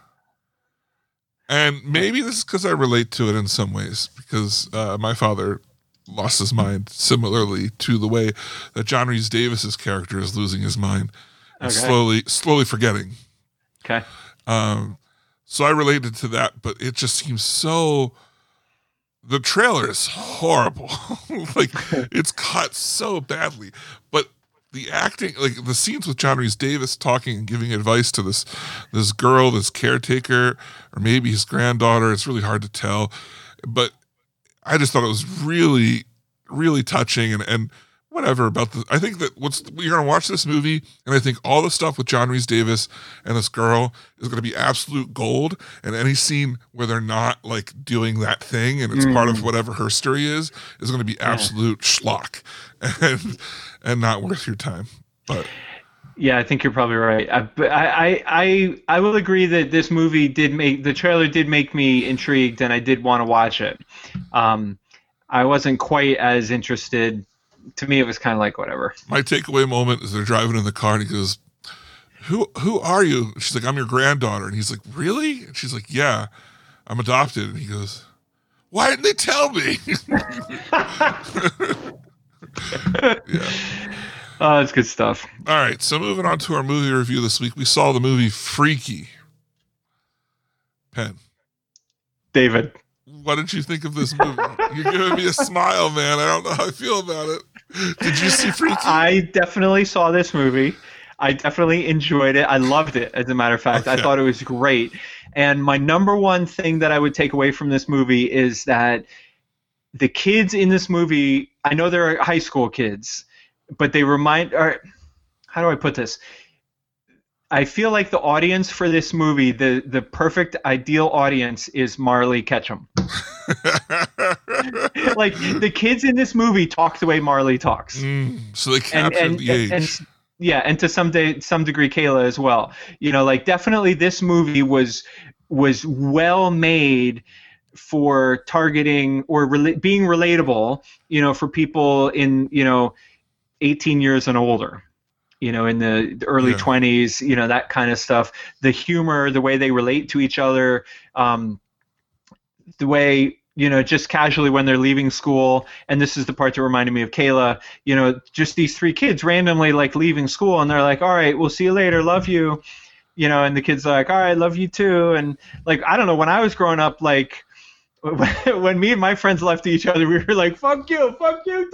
And maybe this is because I relate to it in some ways, because my father lost his mind similarly to the way that John Rhys Davis's character is losing his mind and slowly forgetting. Okay. So I related to that, but it just seems so... The trailer is horrible. Like, it's cut so badly. But the acting, like the scenes with John Rhys Davis talking and giving advice to this girl, this caretaker, or maybe his granddaughter, it's really hard to tell. But I just thought it was really, really touching and whatever about the. I think that you're going to watch this movie, and I think all the stuff with John Rhys Davis and this girl is going to be absolute gold. And any scene where they're not like doing that thing and it's part of whatever her story is going to be absolute schlock and not worth your time. But yeah, I think you're probably right. I will agree that this movie the trailer did make me intrigued, and I did want to watch it. I wasn't quite as interested. To me, it was kind of like whatever. My takeaway moment is they're driving in the car and he goes, Who are you? And she's like, I'm your granddaughter. And he's like, really? And she's like, yeah, I'm adopted. And he goes, why didn't they tell me? Yeah. Oh, that's good stuff. All right, so moving on to our movie review this week, we saw the movie Freaky. Penn, David. what did you think of this movie? You're giving me a smile, man. I don't know how I feel about it. Did you see Freaky? I definitely saw this movie. I definitely enjoyed it. I loved it, as a matter of fact. Okay. I thought it was great. And my number one thing that I would take away from this movie is that the kids in this movie, I know they're high school kids, but they how do I put this? I feel like the audience for this movie, the perfect ideal audience is Marley Ketchum. Like, the kids in this movie talk the way Marley talks. So they captured the age. And to some degree Kayla as well. You know, like, definitely this movie was well made for targeting or being relatable, you know, for people in, you know, 18 years and older, you know, in the early 20s, you know, that kind of stuff. The humor, the way they relate to each other, the way, you know, just casually when they're leaving school, and this is the part that reminded me of Kayla, you know, just these three kids randomly like leaving school, and they're like, all right, we'll see you later, love you, you know, and the kid's like, all right, love you too. And like, I don't know, when I was growing up, like, when me and my friends left each other, we were like, fuck you too. You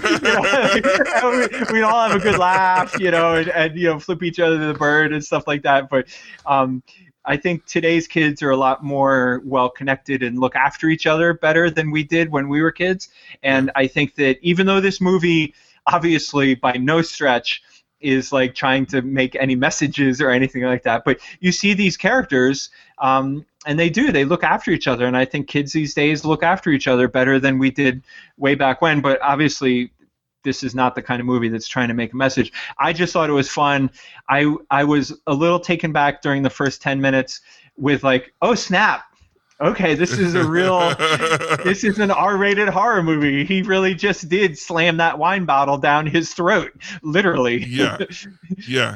know, we'd all have a good laugh, you know, and you know, flip each other to the bird and stuff like that. But I think today's kids are a lot more well connected and look after each other better than we did when we were kids. And I think that even though this movie obviously by no stretch is like trying to make any messages or anything like that, but you see these characters and they look after each other, and I think kids these days look after each other better than we did way back when. But obviously this is not the kind of movie that's trying to make a message. I just thought it was fun. I was a little taken back during the first 10 minutes with like, oh snap, okay, this is this is an R-rated horror movie. He really just did slam that wine bottle down his throat, literally. Yeah.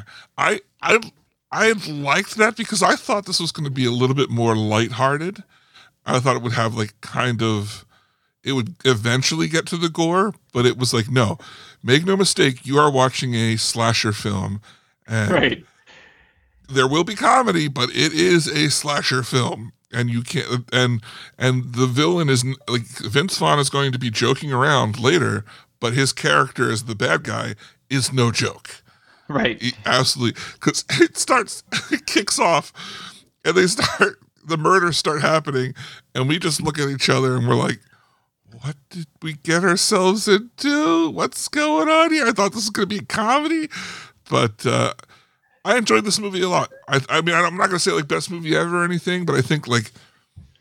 I liked that because I thought this was going to be a little bit more lighthearted. I thought it would have like it would eventually get to the gore, but it was like, no, make no mistake, you are watching a slasher film. And right. There will be comedy, but it is a slasher film. And you can't, and the villain is like, Vince Vaughn is going to be joking around later, but his character as the bad guy is no joke. Right. Absolutely. Because it kicks off, and the murders start happening, and we just look at each other and we're like, what did we get ourselves into? What's going on here? I thought this was going to be a comedy, but I enjoyed this movie a lot. I mean, I'm not going to say like best movie ever or anything, but I think like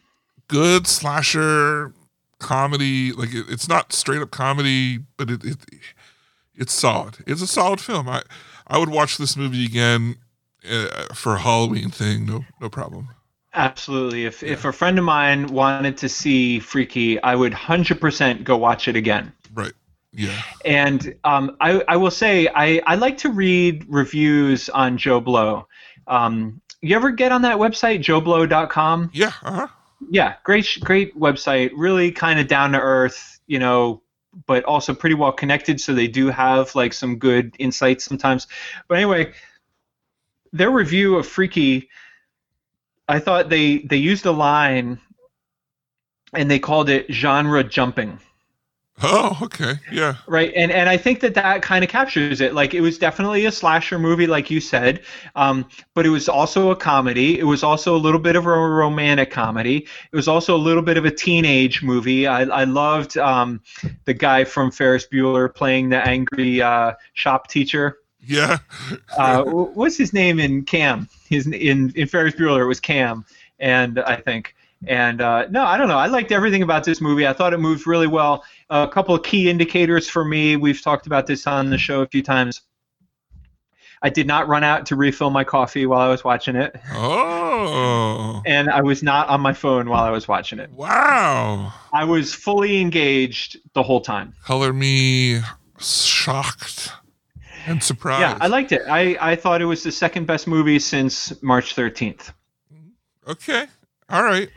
good slasher comedy. Like it's not straight up comedy, but it's solid. It's a solid film. I would watch this movie again for a Halloween thing. No problem. Absolutely. If a friend of mine wanted to see Freaky, I would 100% go watch it again. Right. Yeah. And I will say I like to read reviews on Joe Blow. You ever get on that website, joeblow.com? Yeah. Uh-huh. Yeah, great website. Really kind of down to earth, but also pretty well connected. So they do have like some good insights sometimes. But anyway, their review of Freaky, I thought they used a line and they called it genre jumping. Oh, okay. Yeah. Right. And I think that kind of captures it. Like, it was definitely a slasher movie, like you said, but it was also a comedy. It was also a little bit of a romantic comedy. It was also a little bit of a teenage movie. I loved the guy from Ferris Bueller playing the angry shop teacher. Yeah. What's his name in Cam? In Ferris Bueller, it was Cam, and I think. And no, I don't know. I liked everything about this movie. I thought it moved really well. A couple of key indicators for me. We've talked about this on the show a few times. I did not run out to refill my coffee while I was watching it. Oh. And I was not on my phone while I was watching it. Wow. I was fully engaged the whole time. Color me shocked and surprised. Yeah, I liked it. I thought it was the second best movie since March 13th. Okay. All right.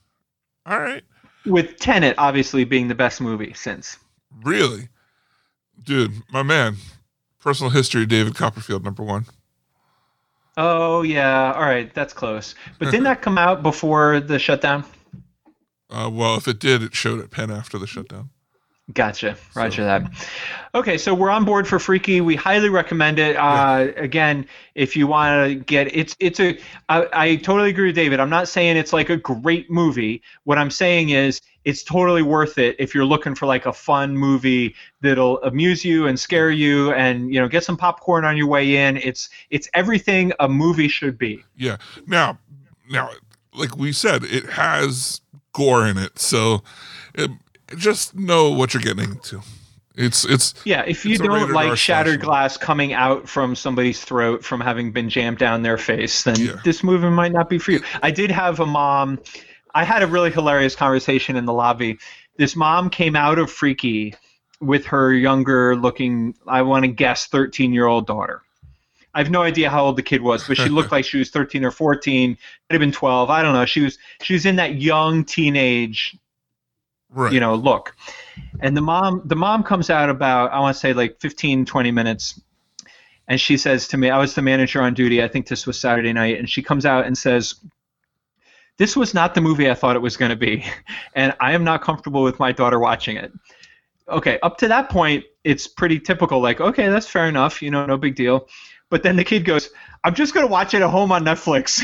With Tenet obviously being the best movie since. Really? Dude, my man. Personal history, David Copperfield, #1. Oh, yeah. All right. That's close. But didn't that come out before the shutdown? Well, if it did, it showed at Penn after the shutdown. Gotcha. Roger that. Okay, so we're on board for Freaky. We highly recommend it. Again, if you want to get I totally agree with David. I'm not saying it's like a great movie. What I'm saying is it's totally worth it if you're looking for like a fun movie that'll amuse you and scare you and get some popcorn on your way in. It's everything a movie should be. Yeah. Now, like we said, it has gore in it, so just know what you're getting into. It's if you don't like shattered glass coming out from somebody's throat from having been jammed down their face, then this movie might not be for you. I did have a mom. I had a really hilarious conversation in the lobby. This mom came out of Freaky with her younger looking, I want to guess, 13-year-old daughter. I have no idea how old the kid was, but she looked like she was 13 or 14, could have been 12. I don't know. She was in that young teenage look. And the mom comes out about, I want to say like 15, 20 minutes. And she says to me, I was the manager on duty. I think this was Saturday night. And she comes out and says, "This was not the movie I thought it was going to be. And I am not comfortable with my daughter watching it." Okay. Up to that point, it's pretty typical. Like, okay, that's fair enough. No big deal. But then the kid goes, "I'm just going to watch it at home on Netflix."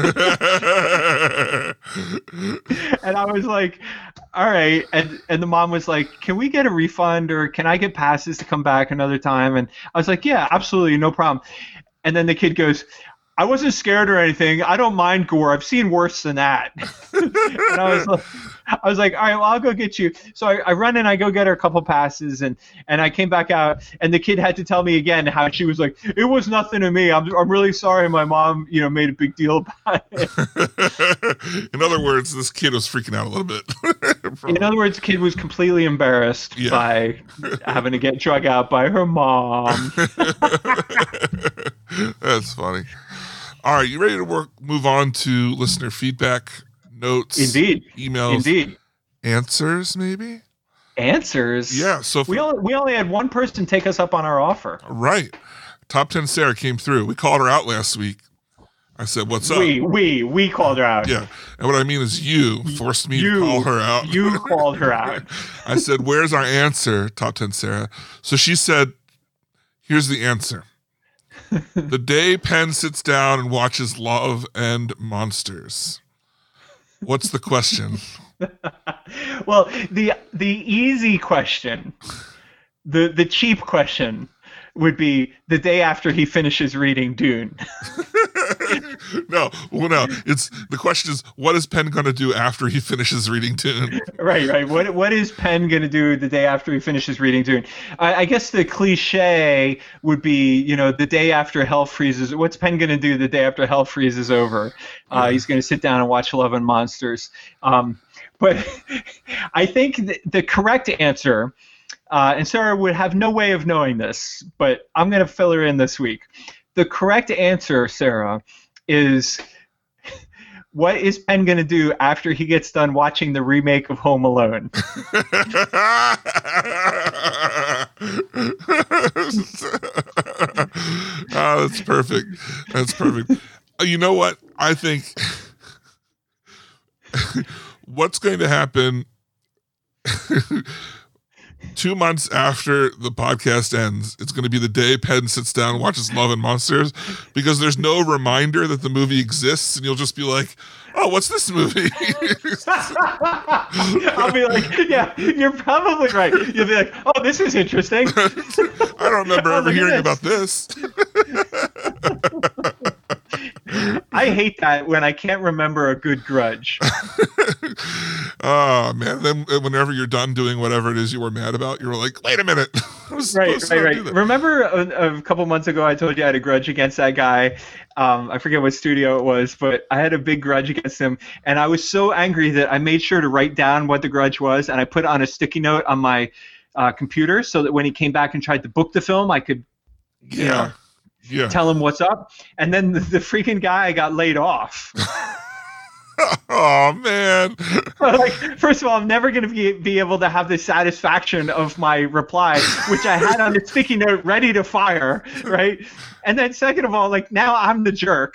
And I was like, all right. And the mom was like, "Can we get a refund or can I get passes to come back another time?" And I was like, "Yeah, absolutely. No problem." And then the kid goes, "I wasn't scared or anything. I don't mind gore. I've seen worse than that." And I was like, all right, well, I'll go get you. So I run and I go get her a couple passes, and I came back out, and the kid had to tell me again how she was like, "It was nothing to me. I'm really sorry. My mom, made a big deal about it." In other words, this kid was freaking out a little bit. In other words, the kid was completely embarrassed by having to get drug out by her mom. That's funny. All right, you ready to move on to listener feedback, notes, Indeed, emails, indeed, answers, maybe? Answers? Yeah. So we only had one person take us up on our offer. Right. Top 10 Sarah came through. We called her out last week. I said, "What's up?" We called her out. Yeah. And what I mean is you forced me to call her out. You called her out. I said, "Where's our answer, Top 10 Sarah?" So she said, "Here's the answer. The day Penn sits down and watches Love and Monsters." What's the question? Well, the easy question, the cheap question would be the day after he finishes reading Dune. No. It's the question is, what is Penn going to do after he finishes reading Dune? Right. What is Penn going to do the day after he finishes reading Dune? I guess the cliche would be, the day after hell freezes. What's Penn going to do the day after hell freezes over? He's going to sit down and watch Love and Monsters. But I think the correct answer, and Sarah would have no way of knowing this, but I'm going to fill her in this week. The correct answer, Sarah, is what is Penn going to do after he gets done watching the remake of Home Alone? Oh, that's perfect. That's perfect. You know what? I think what's going to happen 2 months after the podcast ends, it's going to be the day Penn sits down and watches Love and Monsters, because there's no reminder that the movie exists, and you'll just be like, oh, what's this movie? I'll be like, yeah, you're probably right. You'll be like, oh, this is interesting. I don't remember ever hearing about this. I hate that when I can't remember a good grudge. Oh, man. Then whenever you're done doing whatever it is you were mad about, you're like, wait a minute. Right. Remember a couple months ago I told you I had a grudge against that guy? I forget what studio it was, but I had a big grudge against him, and I was so angry that I made sure to write down what the grudge was, and I put it on a sticky note on my computer so that when he came back and tried to book the film, I could, tell him what's up. And then the freaking guy got laid off. Oh, man. Like, first of all, I'm never going to be able to have the satisfaction of my reply, which I had on a sticky note ready to fire, right? And then second of all, like, now I'm the jerk.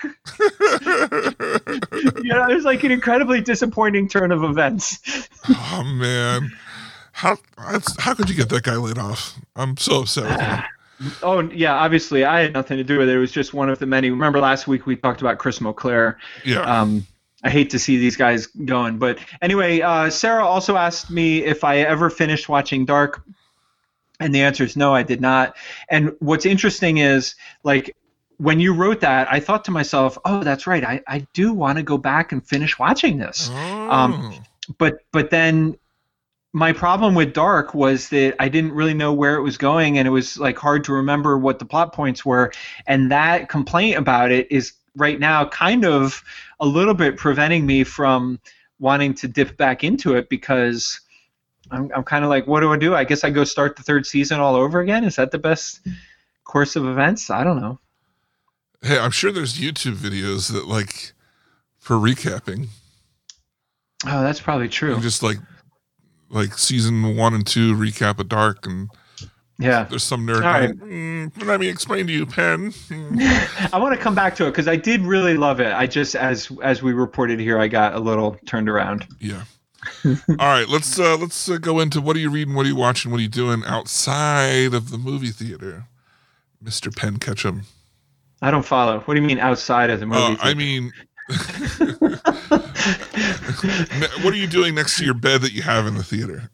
It was like an incredibly disappointing turn of events. Oh, man. How could you get that guy laid off? I'm so upset with him. Oh, yeah, obviously I had nothing to do with it. It was just one of the many. Remember last week we talked about Chris Moclair. Yeah. I hate to see these guys going. But anyway, Sarah also asked me if I ever finished watching Dark. And the answer is no, I did not. And what's interesting is, like, when you wrote that, I thought to myself, oh, that's right. I do want to go back and finish watching this. Oh. But then my problem with Dark was that I didn't really know where it was going, and it was like hard to remember what the plot points were. And that complaint about it is right now kind of a little bit preventing me from wanting to dip back into it, because I'm kind of like, what do? I guess I go start the third season all over again? Is that the best course of events? I don't know. Hey, I'm sure there's YouTube videos that, like, for recapping. Oh, that's probably true. And just like season 1 and 2 recap of Dark, and yeah, there's some nerd going, let me explain to you, Penn. I want to come back to it because I did really love it. I just, as we reported here, I got a little turned around. Yeah. All right, let's go into what are you reading, what are you watching, what are you doing outside of the movie theater, Mr. Penn Ketchum. I don't follow. What do you mean outside of the movie theater? I mean, what are you doing next to your bed that you have in the theater?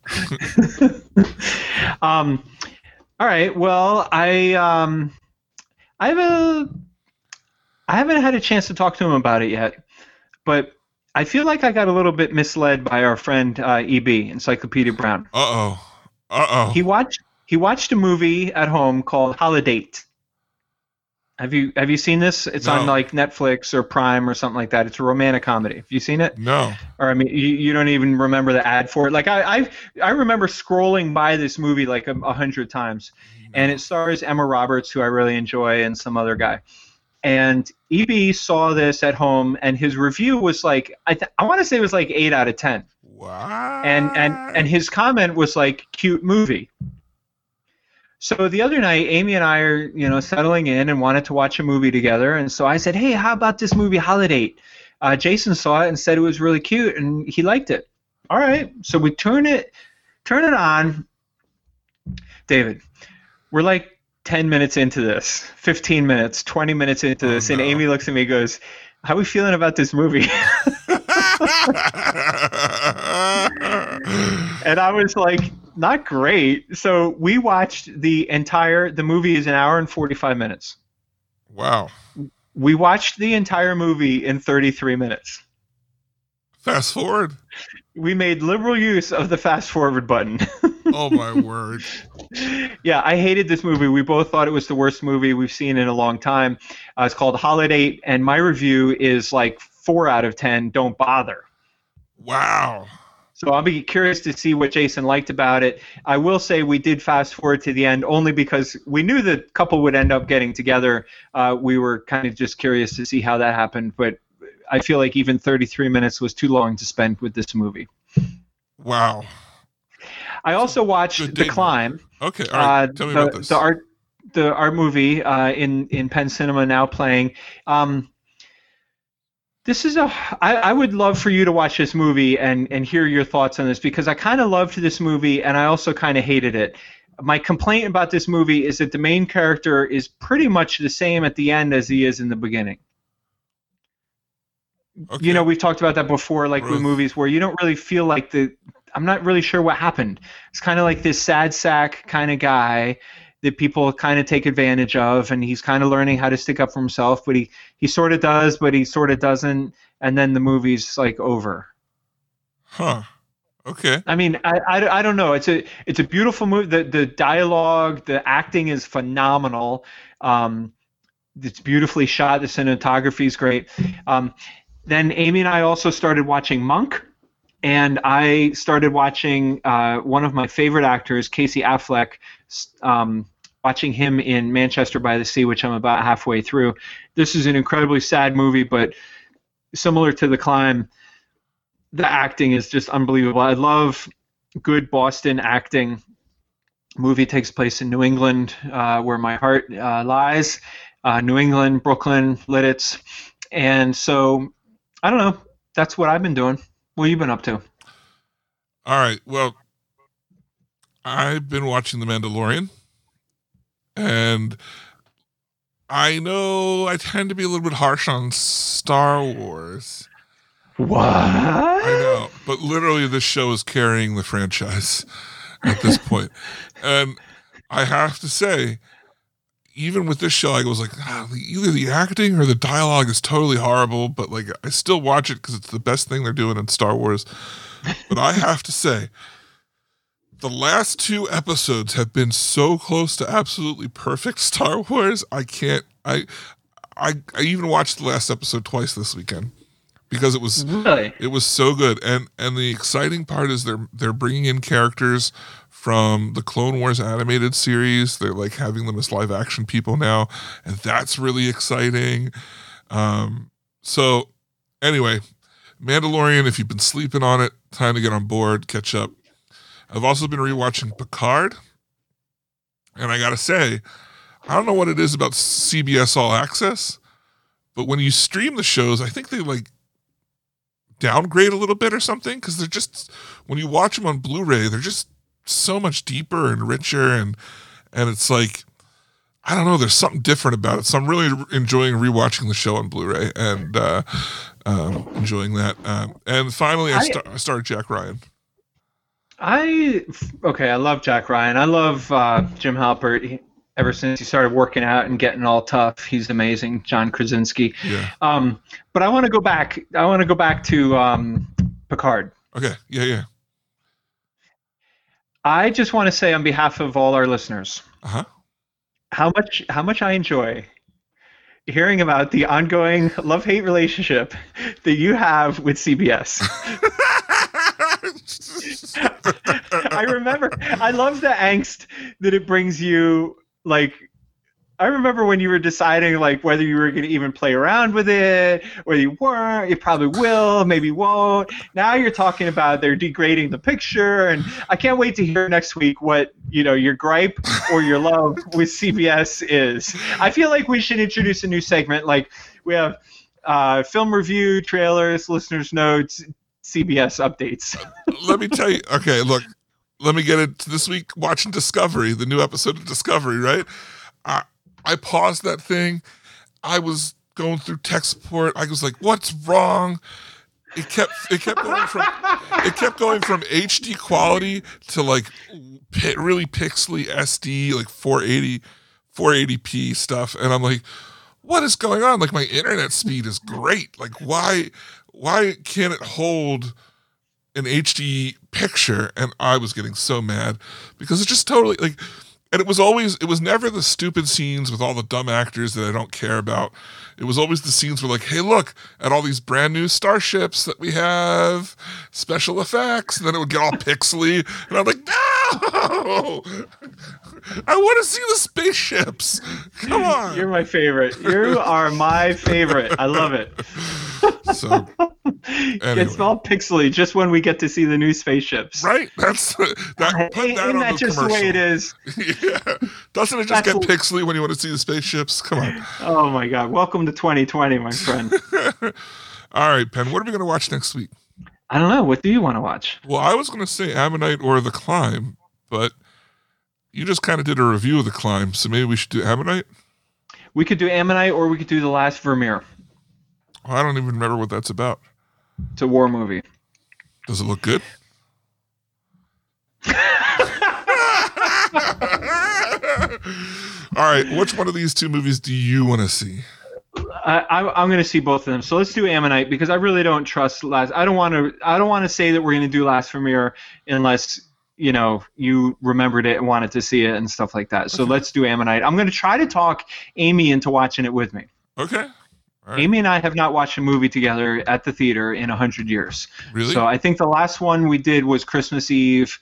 All right. Well, I haven't had a chance to talk to him about it yet, but I feel like I got a little bit misled by our friend EB, Encyclopedia Brown. He watched a movie at home called Holiday. Have you seen this? It's on like Netflix or Prime or something like that. It's a romantic comedy. Have you seen it? No. Or I mean, you don't even remember the ad for it. Like I remember scrolling by this movie like 100 times, and it stars Emma Roberts, who I really enjoy, and some other guy. And EB saw this at home, and his review was like, I want to say it was like 8 out of 10. Wow. And his comment was like, cute movie. So the other night, Amy and I are, settling in and wanted to watch a movie together. And so I said, hey, how about this movie Holiday? Jason saw it and said it was really cute, and he liked it. All right. So we turn it on. David, we're like 10 minutes into this, 15 minutes, 20 minutes into this, and Amy looks at me and goes, how are we feeling about this movie? And I was like, not great. So we watched the movie is an hour and 45 minutes. Wow. We watched the entire movie in 33 minutes. Fast forward. We made liberal use of the fast forward button. Oh my word. Yeah, I hated this movie. We both thought it was the worst movie we've seen in a long time. It's called Holiday, and my review is like 4 out of 10. Don't bother. Wow. So I'll be curious to see what Jason liked about it. I will say we did fast forward to the end only because we knew the couple would end up getting together. We were kind of just curious to see how that happened, but I feel like even 33 minutes was too long to spend with this movie. Wow. I also watched Good The day, Climb. Okay, all right. Tell me about this. The art movie in Penn Cinema now playing. This is I would love for you to watch this movie and hear your thoughts on this, because I kind of loved this movie and I also kind of hated it. My complaint about this movie is that the main character is pretty much the same at the end as he is in the beginning. Okay. You know, we've talked about that before, like with Ruth. movies where you don't really feel like I'm not really sure what happened. It's kind of like this sad sack kind of guy that people kind of take advantage of, and he's kind of learning how to stick up for himself, but he sort of does, but he sort of doesn't, and then the movie's like over. Huh. Okay. I mean, I don't know. It's a beautiful movie. The dialogue, the acting is phenomenal. It's beautifully shot. The cinematography is great. Then Amy and I also started watching Monk, and I started watching one of my favorite actors, Casey Affleck, watching him in Manchester by the Sea, which I'm about halfway through. This is an incredibly sad movie, but similar to The Climb, the acting is just unbelievable. I love good Boston acting. Movie takes place in New England, where my heart lies. New England, Brooklyn, Lidditz. And so, I don't know. That's what I've been doing. What have you been up to? All right. Well, I've been watching The Mandalorian, and I know I tend to be a little bit harsh on Star Wars. What? I know, but literally this show is carrying the franchise at this point. And I have to say, even with this show, I was like, either the acting or the dialogue is totally horrible, but like I still watch it because it's the best thing they're doing in Star Wars. But I have to say, the last 2 episodes have been so close to absolutely perfect Star Wars. I can't. I even watched the last episode twice this weekend because it was so good. And the exciting part is they're bringing in characters from the Clone Wars animated series. They're like having them as live action people now, and that's really exciting. So anyway, Mandalorian, if you've been sleeping on it, time to get on board, catch up. I've also been rewatching Picard, and I gotta say, I don't know what it is about CBS All Access, but when you stream the shows, I think they like downgrade a little bit or something, because they're just, when you watch them on Blu-ray, they're just so much deeper and richer, and it's like, I don't know, there's something different about it. So I'm really enjoying rewatching the show on Blu-ray and enjoying that. And finally, I started Jack Ryan. I love Jack Ryan. I love Jim Halpert. Ever since he started working out and getting all tough, he's amazing. John Krasinski. Yeah. But I want to go back. I want to go back to Picard. Okay. Yeah. I just want to say on behalf of all our listeners, Uh-huh. how much I enjoy hearing about the ongoing love-hate relationship that you have with CBS. I love the angst that it brings you. Like, I remember when you were deciding like whether you were going to even play around with it, whether you weren't, you probably will, maybe won't. Now you're talking about they're degrading the picture, and I can't wait to hear next week what, your gripe or your love with CBS is. I feel like we should introduce a new segment. Like, we have film review, trailers, listeners' notes, CBS updates. Let me tell you. Okay, look. Let me get into this week watching Discovery, the new episode of Discovery, right? I paused that thing. I was going through tech support. I was like, "What's wrong?" It kept going from HD quality to like really pixely SD, like 480p stuff, and I'm like, what is going on? Like, my internet speed is great. Like, why can't it hold an HD picture? And I was getting so mad because it's just totally like, and it was never the stupid scenes with all the dumb actors that I don't care about. It was always the scenes where like, hey, look at all these brand new starships that we have, special effects. And then it would get all pixely. And I'm like, no, I want to see the spaceships. Come on. You're my favorite. You are my favorite. I love it. So, anyway. It's all pixely just when we get to see the new spaceships. Right? That's that. Put that Isn't on that the just commercial. the way it is? Yeah. Doesn't it just get pixely when you want to see the spaceships? Come on. Oh my God! Welcome to 2020, my friend. All right, Penn. What are we going to watch next week? I don't know. What do you want to watch? Well, I was going to say Ammonite or The Climb, but you just kind of did a review of The Climb, so maybe we should do Ammonite. We could do Ammonite, or we could do The Last Vermeer. Well, I don't even remember what that's about. It's a war movie. Does it look good? All right, which one of these two movies do you want to see? I'm going to see both of them. So let's do Ammonite because I really don't trust Last. I don't want to say that we're going to do Last Vermeer unless you remembered it and wanted to see it and stuff like that. So let's do Ammonite. I'm going to try to talk Amy into watching it with me. Okay. All right. Amy and I have not watched a movie together at the theater in 100 years. Really? So I think the last one we did was Christmas Eve,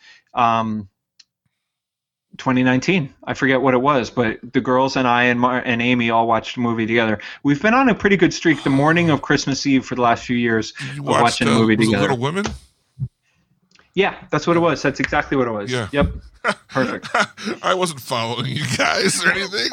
2019. I forget what it was, but the girls and I and Amy all watched a movie together. We've been on a pretty good streak the morning of Christmas Eve for the last few years You of watched, watching a movie was it together. Little Women? Yeah, that's what it was. That's exactly what it was. Yeah. Yep. Perfect. I wasn't following you guys or anything.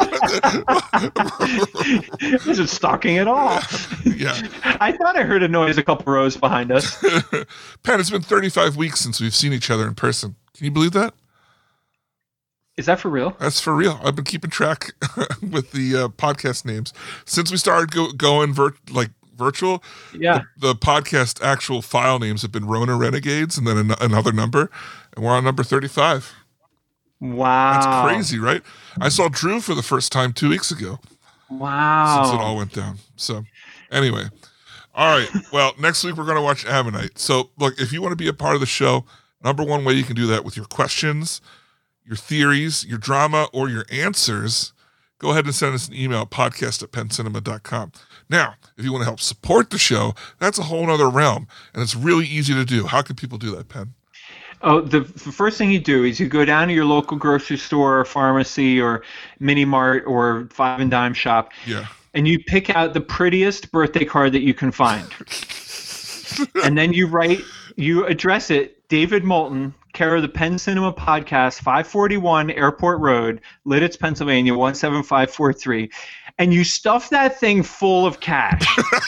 I wasn't stalking at all. Yeah. I thought I heard a noise a couple rows behind us. Pat, it's been 35 weeks since we've seen each other in person. Can you believe that? Is that for real? That's for real. I've been keeping track with the podcast names since we started going virtual. Yeah. The podcast actual file names have been Rona Renegades and then another number, and we're on number 35. Wow. That's crazy, right? I saw Drew for the first time 2 weeks ago. Wow. Since it all went down. So, anyway. All right. Well, next week we're going to watch Ammonite. So, look, if you want to be a part of the show, number one way you can do that with your questions, your theories, your drama, or your answers, go ahead and send us an email at podcast@penncinema.com. Now, if you want to help support the show, that's a whole other realm, and it's really easy to do. How can people do that, Penn? Oh, the first thing you do is you go down to your local grocery store or pharmacy or mini mart or five and dime shop. Yeah. And you pick out the prettiest birthday card that you can find. And then you address it, David Moulton, care of the Penn Cinema Podcast, 541 Airport Road, Lidditz, Pennsylvania, 17543. And you stuff that thing full of cash.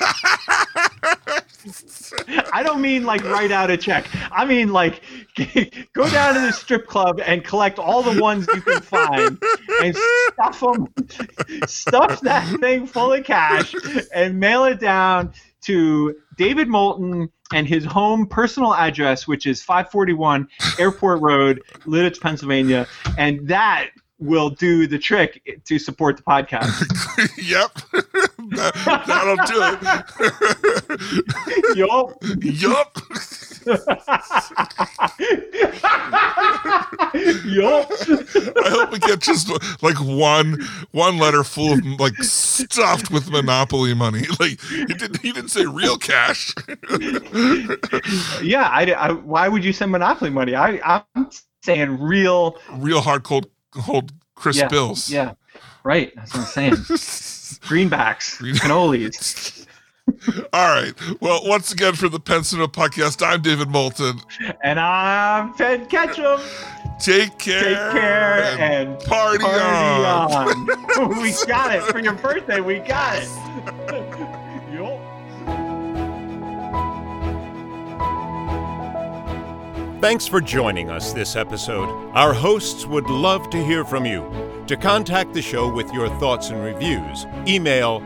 I don't mean like write out a check. I mean like go down to the strip club and collect all the ones you can find and stuff that thing full of cash and mail it down to David Moulton and his home personal address, which is 541 Airport Road, Lidditz, Pennsylvania, and that will do the trick to support the podcast. Yep. That'll do it. Yup. Yup. I hope we get just like one letter full of like stuffed with Monopoly money. Like he didn't say real cash. Yeah, I why would you send Monopoly money? I'm saying real hard cold crisp bills. Yeah, right. That's what I'm saying. Greenbacks, cannolis. All right. Well, once again for the Penn Cinema Podcast, I'm David Moulton. And I'm Penn Ketchum. Take care and party on. We got it. For your birthday, we got it. Yup. Thanks for joining us this episode. Our hosts would love to hear from you. To contact the show with your thoughts and reviews, email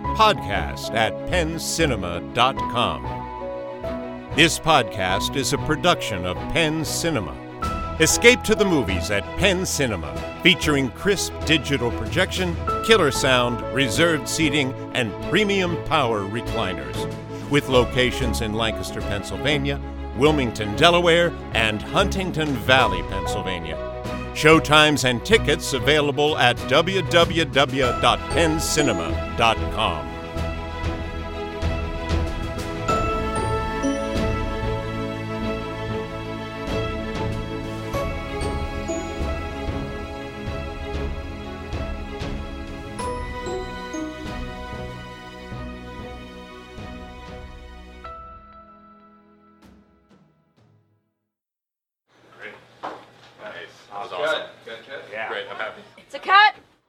podcast@penncinema.com. This podcast is a production of Penn Cinema. Escape to the movies at Penn Cinema, featuring crisp digital projection, killer sound, reserved seating, and premium power recliners. With locations in Lancaster, Pennsylvania, Wilmington, Delaware, and Huntington Valley, Pennsylvania. Showtimes and tickets available at www.penncinema.com.